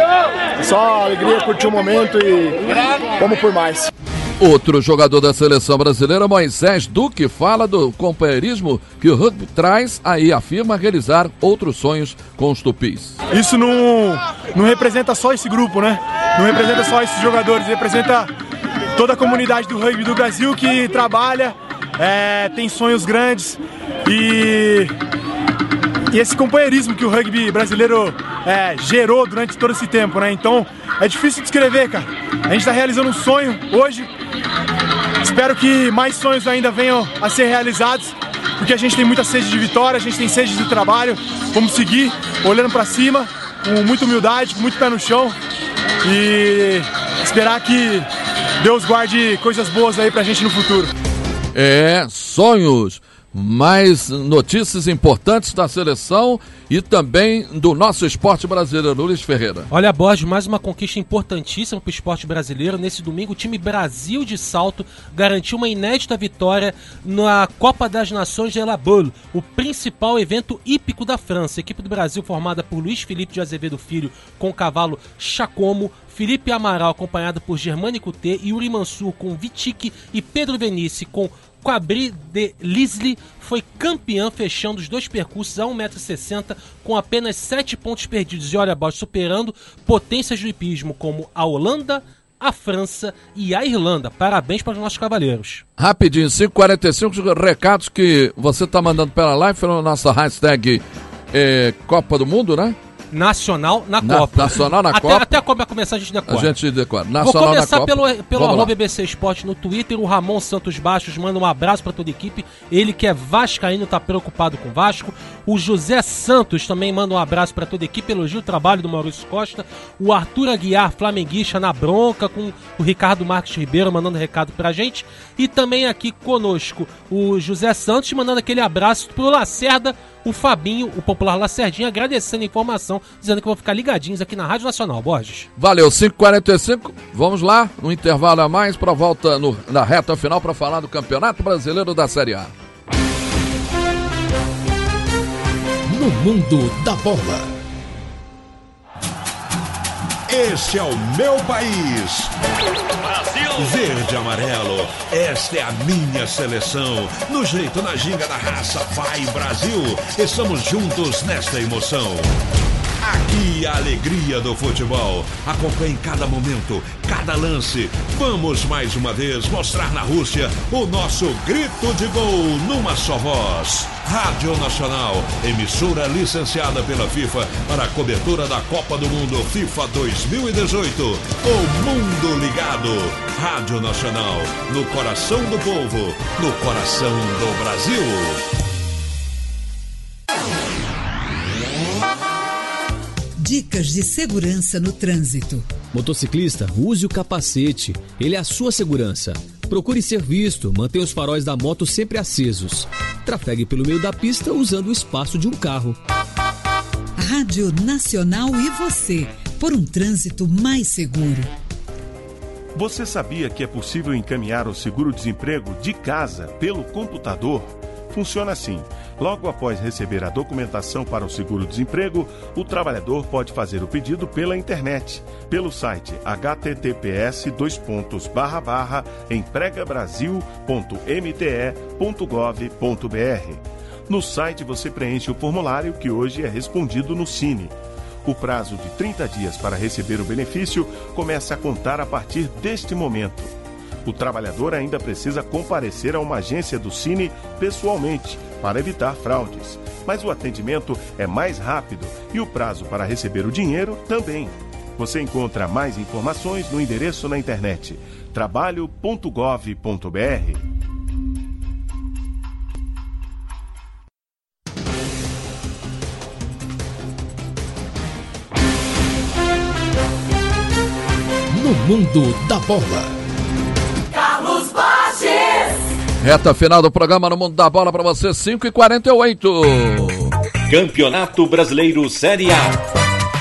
só alegria, curtir o momento e vamos por mais. Outro jogador da seleção brasileira, Moisés Duque, fala do companheirismo que o rugby traz aí, afirma realizar outros sonhos com os tupis. Isso não, não representa só esse grupo, né? Não representa só esses jogadores, representa toda a comunidade do rugby do Brasil que trabalha, é, tem sonhos grandes e, e esse companheirismo que o rugby brasileiro é, gerou durante todo esse tempo, né? Então é difícil descrever, cara. A gente está realizando um sonho hoje. Espero que mais sonhos ainda venham a ser realizados, porque a gente tem muita sede de vitória, a gente tem sede de trabalho. Vamos seguir olhando para cima, com muita humildade, com muito pé no chão e esperar que Deus guarde coisas boas aí pra gente no futuro. É, sonhos. Mais notícias importantes da seleção e também do nosso esporte brasileiro, Luiz Ferreira. Olha, Borges, mais uma conquista importantíssima para o esporte brasileiro. Nesse domingo, o time Brasil de salto garantiu uma inédita vitória na Copa das Nações de La Baule, o principal evento hípico da França. A equipe do Brasil, formada por Luiz Felipe de Azevedo Filho com o cavalo Chacomo, Felipe Amaral, acompanhado por Germani Coutet, Yuri Mansur com Vitique e Pedro Venice com Quabri de Lisle, foi campeã, fechando os dois percursos a um metro e sessenta com apenas sete pontos perdidos. E olha, Borges, superando potências do hipismo como a Holanda, a França e a Irlanda. Parabéns para os nossos cavaleiros. Rapidinho, cinco e quarenta e cinco, recados que você está mandando pela live pela nossa hashtag é, Copa do Mundo, né? Nacional na, na Copa. Nacional na até, Copa. Até a Copa começar a gente decora. A gente decora. Nacional Vou começar na pelo, Copa. pelo arroba B B C Esporte no Twitter. O Ramon Santos Baixos manda um abraço para toda a equipe. Ele que é vascaíno, tá preocupado com o Vasco. O José Santos também manda um abraço para toda a equipe. Elogia o trabalho do Maurício Costa. O Arthur Aguiar, flamenguista, na bronca, com o Ricardo Marques Ribeiro mandando recado pra gente. E também aqui conosco o José Santos mandando aquele abraço pro Lacerda, o Fabinho, o popular Lacerdinha, agradecendo a informação, dizendo que vão ficar ligadinhos aqui na Rádio Nacional. Borges. Valeu, cinco e quarenta e cinco, vamos lá, no intervalo a mais, para volta no, na reta final para falar do Campeonato Brasileiro da Série A. No mundo da bola. Este é o meu país. Brasil. Verde e amarelo. Esta é a minha seleção. No jeito, na ginga da raça, vai Brasil. Estamos juntos nesta emoção. Aqui a alegria do futebol. Acompanhe cada momento, cada lance. Vamos mais uma vez mostrar na Rússia o nosso grito de gol numa só voz. Rádio Nacional, emissora licenciada pela FIFA para a cobertura da Copa do Mundo FIFA dois mil e dezoito. O mundo ligado. Rádio Nacional, no coração do povo, no coração do Brasil. Dicas de segurança no trânsito. Motociclista, use o capacete. Ele é a sua segurança. Procure ser visto, mantenha os faróis da moto sempre acesos. Trafegue pelo meio da pista usando o espaço de um carro. Rádio Nacional e você, por um trânsito mais seguro. Você sabia que é possível encaminhar o seguro-desemprego de casa pelo computador? Funciona assim. Logo após receber a documentação para o seguro-desemprego, o trabalhador pode fazer o pedido pela internet, pelo site h t t p s dois pontos barra barra emprega brasil ponto m t e ponto gov ponto b r. No site você preenche o formulário que hoje é respondido no Cine. O prazo de trinta dias para receber o benefício começa a contar a partir deste momento. O trabalhador ainda precisa comparecer a uma agência do Cine pessoalmente para evitar fraudes. Mas o atendimento é mais rápido e o prazo para receber o dinheiro também. Você encontra mais informações no endereço na internet trabalho ponto gov ponto b r. No mundo da bola. Carlos Borges. Reta final do programa no Mundo da Bola para você, cinco e quarenta e oito. Campeonato Brasileiro Série A.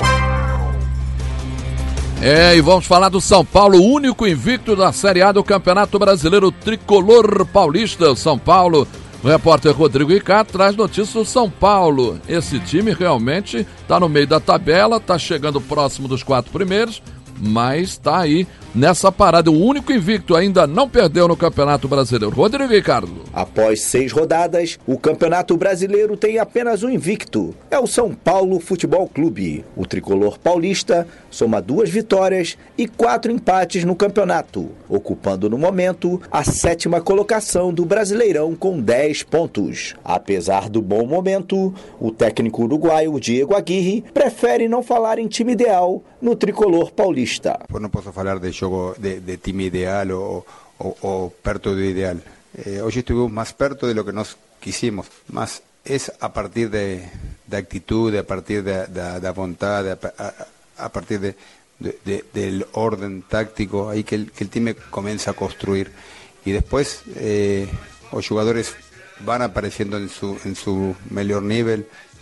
É, e vamos falar do São Paulo, único invicto da Série A do Campeonato Brasileiro Tricolor Paulista. O São Paulo O repórter Rodrigo Ricardo traz notícias do São Paulo. Esse time realmente está no meio da tabela, está chegando próximo dos quatro primeiros, mas está aí nessa parada. O único invicto ainda não perdeu no Campeonato Brasileiro. Rodrigo Ricardo. Após seis rodadas, o Campeonato Brasileiro tem apenas um invicto. É o São Paulo Futebol Clube. O tricolor paulista soma duas vitórias e quatro empates no campeonato, ocupando no momento a sétima colocação do Brasileirão com dez pontos. Apesar do bom momento, o técnico uruguaio Diego Aguirre prefere não falar em time ideal no tricolor paulista. Eu não posso falar de jogo de, de time ideal ou, ou, ou perto do ideal. Eh, hoje estivemos mais perto de lo que nós quisimos, mas é a partir de, da atitude, a partir da, da, da vontade, a, a, a partir de, de, de, del orden táctico, aí que, el, que o time começa a construir. E depois eh, os jogadores vão aparecendo em su, em su melhor nível.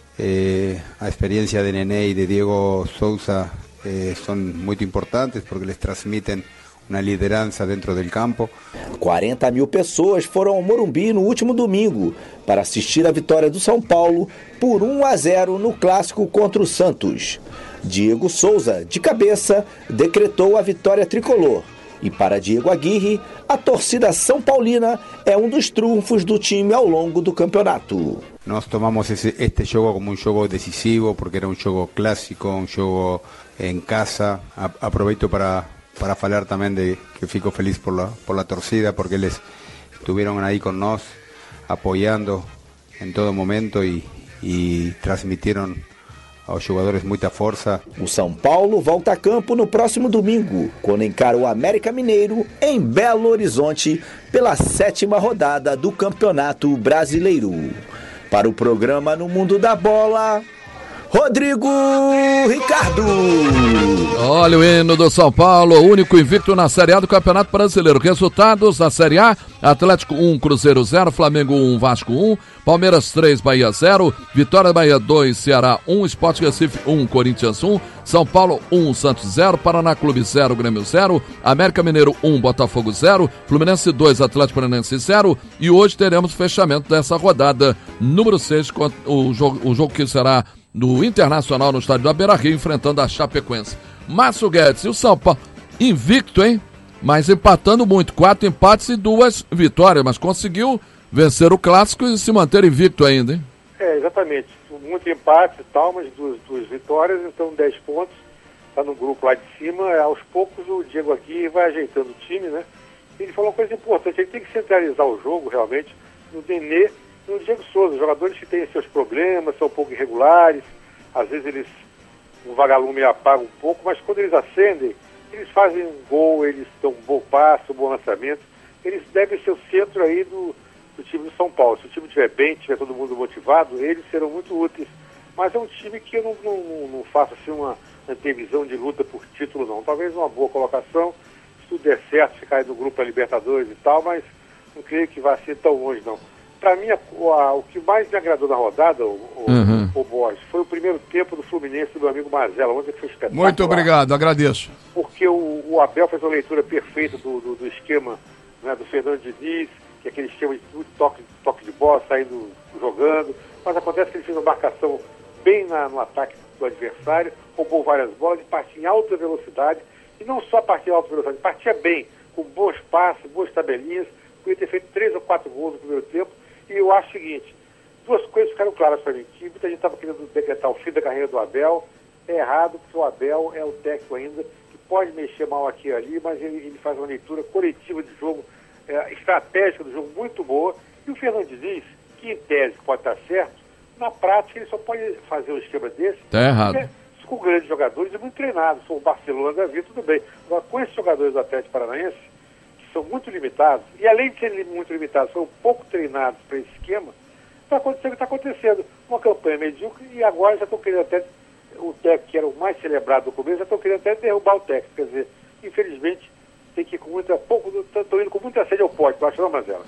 Eh, a experiência de Nené e de Diego Souza Eh, são muito importantes porque eles transmitem uma liderança dentro do campo. quarenta mil pessoas foram ao Morumbi no último domingo para assistir a vitória do São Paulo por um a zero no clássico contra o Santos. Diego Souza, de cabeça, decretou a vitória tricolor. E para Diego Aguirre, a torcida São Paulina é um dos trunfos do time ao longo do campeonato. Nós tomamos esse, este jogo como um jogo decisivo porque era um jogo clássico, um jogo em casa. A, aproveito para, para falar também de que fico feliz por la, por la torcida porque eles estiveram aí com nós, apoiando em todo momento e, e transmitiram aos jogadores muita força. O São Paulo volta a campo no próximo domingo, quando encara o América Mineiro em Belo Horizonte pela sétima rodada do Campeonato Brasileiro. Para o programa No Mundo da Bola, Rodrigo Ricardo. Olha o hino do São Paulo, o único invicto na Série A do Campeonato Brasileiro. Resultados da Série A: Atlético um, Cruzeiro zero, Flamengo um, Vasco um, Palmeiras três, Bahia zero, Vitória da Bahia dois, Ceará um, Sport Recife um, Corinthians um, São Paulo um, Santos zero, Paraná Clube zero, Grêmio zero, América Mineiro um, Botafogo zero, Fluminense dois, Atlético Paranaense zero. E hoje teremos o fechamento dessa rodada número seis, o jogo, o jogo que será no Internacional, no estádio da Beira-Rio, enfrentando a Chapecoense. Márcio Guedes, e o São Paulo invicto, hein? Mas empatando muito, quatro empates e duas vitórias, mas conseguiu vencer o clássico e se manter invicto ainda, hein? É, exatamente. Muito empate e tal, mas duas, duas vitórias, então dez pontos. Está no grupo lá de cima. Aos poucos o Diego aqui vai ajeitando o time, né? Ele falou uma coisa importante, ele tem que centralizar o jogo realmente no Nenê e no Diego Souza. Jogadores que têm seus problemas, são um pouco irregulares, às vezes eles, um vagalume apaga um pouco, mas quando eles acendem, eles fazem um gol, eles dão um bom passe, um bom lançamento. Eles devem ser o centro aí do, do time do São Paulo. Se o time estiver bem, tiver todo mundo motivado, eles serão muito úteis. Mas é um time que eu não, não, não faço assim uma antevisão de luta por título, não. Talvez uma boa colocação, se tudo der certo, ficar aí no grupo da Libertadores e tal, mas não creio que vá ser tão longe, não. Para mim, a, a, o que mais me agradou na rodada, o, uhum. o, o Borges, foi o primeiro tempo do Fluminense do meu amigo Mazella, ontem foi espetacular. Muito obrigado, agradeço. Porque o, o Abel fez uma leitura perfeita do, do, do esquema, né, do Fernando Diniz, que é aquele esquema de tudo, toque, toque de bola, saindo jogando, mas acontece que ele fez uma marcação bem na, no ataque do adversário, roubou várias bolas, partia em alta velocidade, e não só partia em alta velocidade, partia bem, com bons passes, boas tabelinhas, podia ter feito três ou quatro gols no primeiro tempo. E eu acho o seguinte, duas coisas ficaram claras para mim, que muita gente estava querendo decretar o fim da carreira do Abel. É errado, porque o Abel é o técnico ainda, que pode mexer mal aqui e ali, mas ele, ele faz uma leitura coletiva de jogo, é, estratégica do jogo muito boa. E o Fernando Diniz, que em tese pode estar certo, na prática ele só pode fazer um esquema desse tá errado. Com grandes jogadores e muito treinados. São o Barcelona da vida, tudo bem. Agora, com esses jogadores do Atlético Paranaense, são muito limitados, e além de serem muito limitados, são pouco treinados para esse esquema, está acontecendo o que está acontecendo. Uma campanha medíocre, e agora já estão querendo até, o técnico que era o mais celebrado do começo, já estão querendo até derrubar o técnico. Quer dizer, infelizmente, tem que ir com muita, pouco, estão indo com muita sede ao pote, tu acha não, Mazella?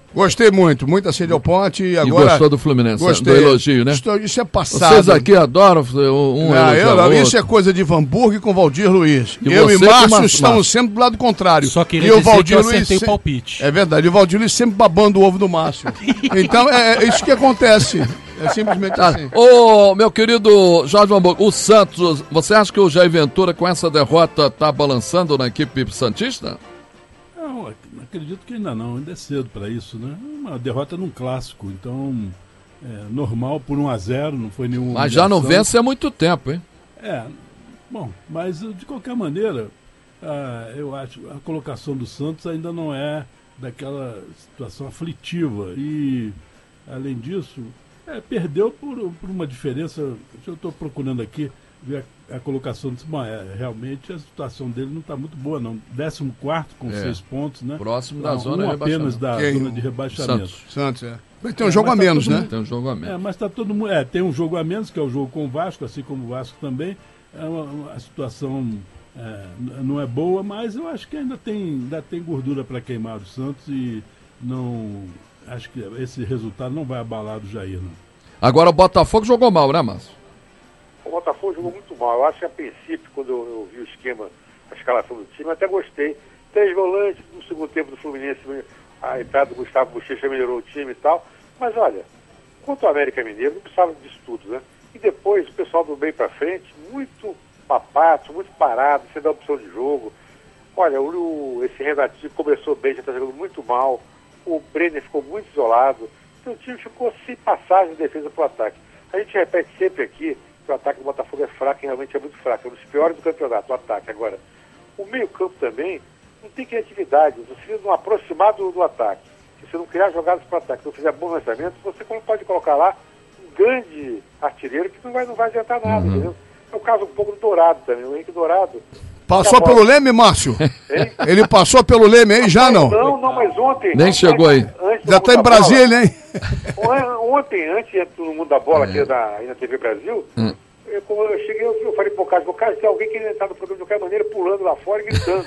Gostei muito, muita sede ao ponte e agora... E gostou do Fluminense, gostei. do elogio, né? Isso, isso é passado. Vocês aqui adoram um ah, elogio eu, Isso é coisa de Van Burg com Valdir Luiz. E eu e Márcio Mar... estamos sempre do lado contrário. Só queria e o dizer Valdir que eu Luiz acertei se... o palpite. É verdade, e o Valdir Luiz sempre babando o ovo do Márcio. Então é, é isso que acontece. É simplesmente tá. assim. Ô, meu querido Jorge Van Burg, o Santos, você acha que o Jair Ventura com essa derrota tá balançando na equipe santista? Não, acredito que ainda não, ainda é cedo para isso, né? Uma derrota num clássico, então é normal por um a zero, não foi nenhuma Mas já não vence há muito tempo, hein? É, bom, mas de qualquer maneira, ah, eu acho a colocação do Santos ainda não é daquela situação aflitiva e, além disso, é, perdeu por, por uma diferença, eu estou procurando aqui, ver a, a colocação do Bom, é, realmente a situação dele não está muito boa, não. décimo quarto com é. seis pontos, né? Próximo da não, zona um de apenas da Quem? zona de rebaixamento. Santos, Santos é. Mas tem um é, jogo a menos, tá né? Mundo, tem um jogo a menos. É, mas está todo mundo. É, tem um jogo a menos, que é o jogo com o Vasco, assim como o Vasco também. É uma, uma, a situação é, não é boa, mas eu acho que ainda tem, ainda tem gordura para queimar o Santos e não. Acho que esse resultado não vai abalar do Jair, não. Agora o Botafogo jogou mal, né, Márcio? O Botafogo jogou muito mal. Eu acho que a princípio, quando eu, eu vi o esquema, a escalação do time, eu até gostei. Três volantes, no segundo tempo do Fluminense, a entrada do Gustavo Bochecha melhorou o time e tal. Mas olha, quanto ao América Mineiro, não precisava disso tudo, né? E depois, o pessoal do meio pra frente, muito papato, muito parado, sem dar opção de jogo. Olha, o, esse Renatinho começou bem, já está jogando muito mal. O Brenner ficou muito isolado. Então o time ficou sem passagem de defesa para o ataque. A gente repete sempre aqui que o ataque do Botafogo é fraco e realmente é muito fraco. É um dos piores do campeonato, o ataque. Agora, o meio-campo também não tem criatividade. Se você não aproximar do, do ataque, se você não criar jogadas para o ataque, se não fizer bons lançamentos, você pode colocar lá um grande artilheiro que não vai, não vai adiantar nada, uhum. entendeu? É o caso um pouco do Dourado também. O Henrique Dourado. Passou pelo Leme, Márcio? Hein? Ele passou pelo Leme aí já, não? Não, não, mas ontem... Nem chegou aí. Já está em Brasília, hein? Ontem, antes do mundo da bola, aqui da, aí na T V Brasil, hum. eu, eu cheguei, eu, eu falei pro Cássio, Cássio, tem alguém querendo entrar no programa de qualquer maneira, pulando lá fora e gritando.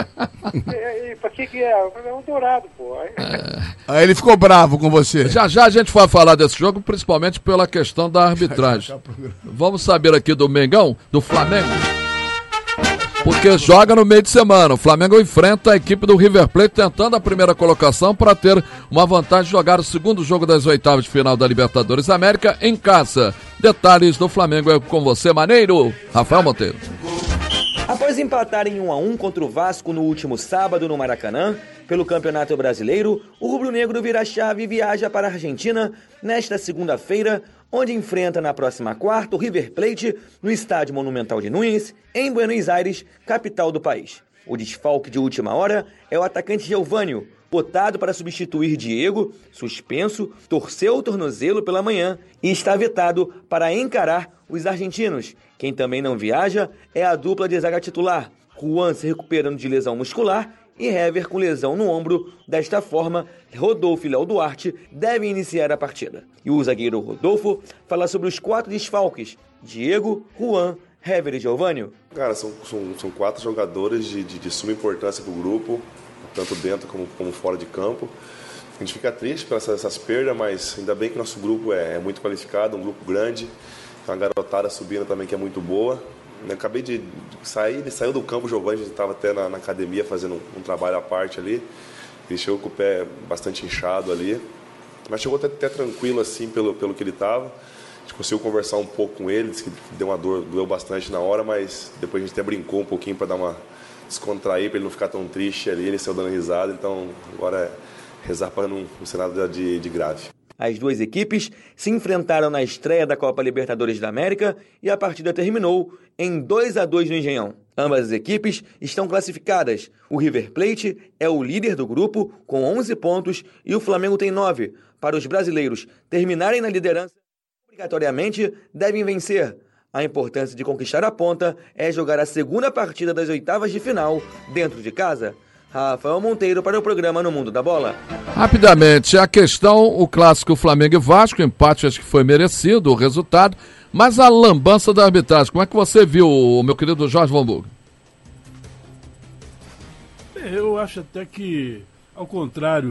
é, é, pra que que é? É um Dourado, pô. Aí... aí ele ficou bravo com você. Já já a gente vai falar desse jogo, principalmente pela questão da arbitragem. Vamos saber aqui do Mengão, do Flamengo. Porque joga no meio de semana. O Flamengo enfrenta a equipe do River Plate tentando a primeira colocação para ter uma vantagem de jogar o segundo jogo das oitavas de final da Libertadores América em casa. Detalhes do Flamengo é com você, Maneiro. Rafael Monteiro. Após empatar em um a um contra o Vasco no último sábado no Maracanã, pelo Campeonato Brasileiro, o rubro-negro vira a chave e viaja para a Argentina nesta segunda-feira, onde enfrenta na próxima quarta o River Plate no Estádio Monumental de Núñez, em Buenos Aires, capital do país. O desfalque de última hora é o atacante Geovânio, botado para substituir Diego, suspenso, torceu o tornozelo pela manhã e está vetado para encarar os argentinos. Quem também não viaja é a dupla de zaga titular, Juan se recuperando de lesão muscular e Hever com lesão no ombro. Desta forma, Rodolfo e Léo Duarte devem iniciar a partida. E o zagueiro Rodolfo fala sobre os quatro desfalques: Diego, Juan, Hever e Geovânio. Cara, são, são, são quatro jogadores de, de, de suma importância para o grupo, tanto dentro como, como fora de campo. A gente fica triste com essas, essas perdas, mas ainda bem que nosso grupo é, é muito qualificado, um grupo grande, tem uma garotada subindo também que é muito boa. Eu acabei de sair, ele saiu do campo, o Giovanni, a gente estava até na, na academia fazendo um, um trabalho à parte ali. Ele chegou com o pé bastante inchado ali, mas chegou até, até tranquilo assim pelo, pelo que ele estava. A gente conseguiu conversar um pouco com ele, disse que deu uma dor, doeu bastante na hora, mas depois a gente até brincou um pouquinho para dar uma descontrair, para ele não ficar tão triste ali. Ele saiu dando risada, então agora é rezar para não, não ser nada de, de grave. As duas equipes se enfrentaram na estreia da Copa Libertadores da América e a partida terminou em dois a dois no Engenhão. Ambas as equipes estão classificadas. O River Plate é o líder do grupo com onze pontos e o Flamengo tem nove. Para os brasileiros terminarem na liderança, obrigatoriamente devem vencer. A importância de conquistar a ponta é jogar a segunda partida das oitavas de final dentro de casa. Rafael Monteiro para o programa No Mundo da Bola. Rapidamente, a questão, o clássico Flamengo e Vasco, o empate acho que foi merecido, o resultado, mas a lambança da arbitragem, como é que você viu, meu querido Jorge Van Burg? Eu acho até que, ao contrário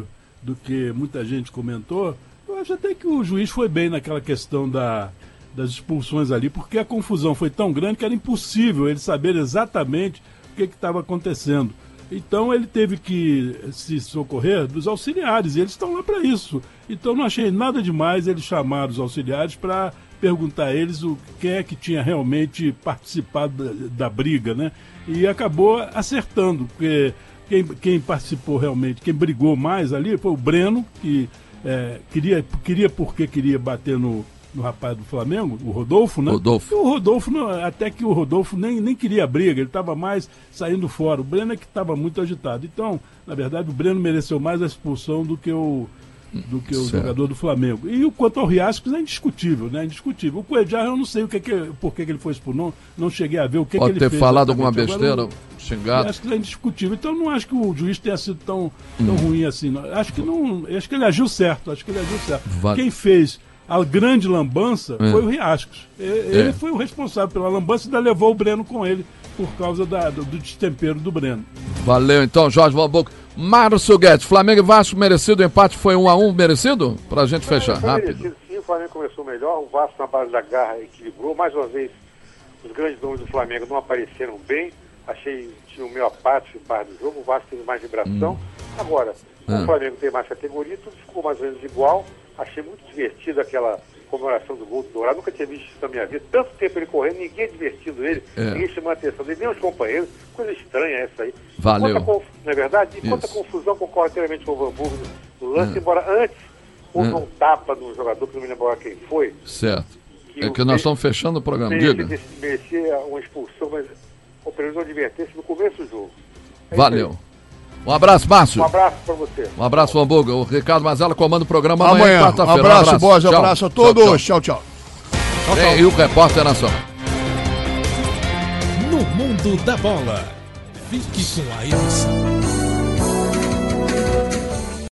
do que muita gente comentou, eu acho até que o juiz foi bem naquela questão da, das expulsões ali, porque a confusão foi tão grande que era impossível ele saber exatamente o que estava acontecendo. Então ele teve que se socorrer dos auxiliares, e eles estão lá para isso. Então não achei nada demais eles chamar os auxiliares para perguntar a eles o que é que tinha realmente participado da, da briga, né? E acabou acertando, porque quem, quem participou realmente, quem brigou mais ali foi o Breno, que é, queria, queria porque queria bater no, no rapaz do Flamengo, o Rodolfo, né? Rodolfo. E o Rodolfo, não, até que o Rodolfo nem, nem queria briga, ele estava mais saindo fora. O Breno é que estava muito agitado. Então, na verdade, o Breno mereceu mais a expulsão do que o, do que o jogador do Flamengo. E o quanto ao Riascos é indiscutível, né? Indiscutível. O Cuéllar, eu não sei o que que, por que, que ele foi expulso, não, não cheguei a ver o que, Pode que ele fez. ter falado exatamente. alguma besteira, Agora, xingado. Acho que é indiscutível. Então não acho que o juiz tenha sido tão, tão hum. ruim assim. Não. Acho que não. Acho que ele agiu certo. Acho que ele agiu certo. Vale. Quem fez a grande lambança é. foi o Riascos. Ele é. foi o responsável pela lambança e ainda levou o Breno com ele por causa da, do, do destempero do Breno. Valeu então, Jorge Valboco. Márcio Guedes, Flamengo e Vasco merecido, o empate foi um a um merecido? Pra gente fechar, foi rápido. Merecido, sim, o Flamengo começou melhor, o Vasco na base da garra equilibrou, mais uma vez os grandes nomes do Flamengo não apareceram bem, achei que tinha o meio apático em parte do jogo, o Vasco teve mais vibração. Hum. Agora, ah. o Flamengo tem mais categoria, tudo ficou mais ou menos igual, achei muito divertido aquela comemoração do gol do Dourado, nunca tinha visto isso na minha vida, tanto tempo ele correndo, ninguém divertindo ele, é. ninguém chamando a atenção dele, nem os companheiros, coisa estranha essa aí. Valeu. Conf... Não é verdade? E quanta confusão concorre inteiramente com o Hamburgo no lance, é. embora antes houve é. um tapa no jogador, que não me lembro agora quem foi. Certo. Que é que nós estamos fechando o programa, diga. Merecia uma expulsão, mas o presidente não advertesse no começo do jogo. É Valeu. Um abraço, Márcio. Um abraço pra você. Um abraço, Hamburgo. O Ricardo Mazella comanda o programa amanhã, amanhã quarta-feira. Um abraço, um abraço Borges, um abraço a todos. Tchau, tchau. tchau, tchau. E o Repórter Nacional. No mundo da bola, fique com a emoção.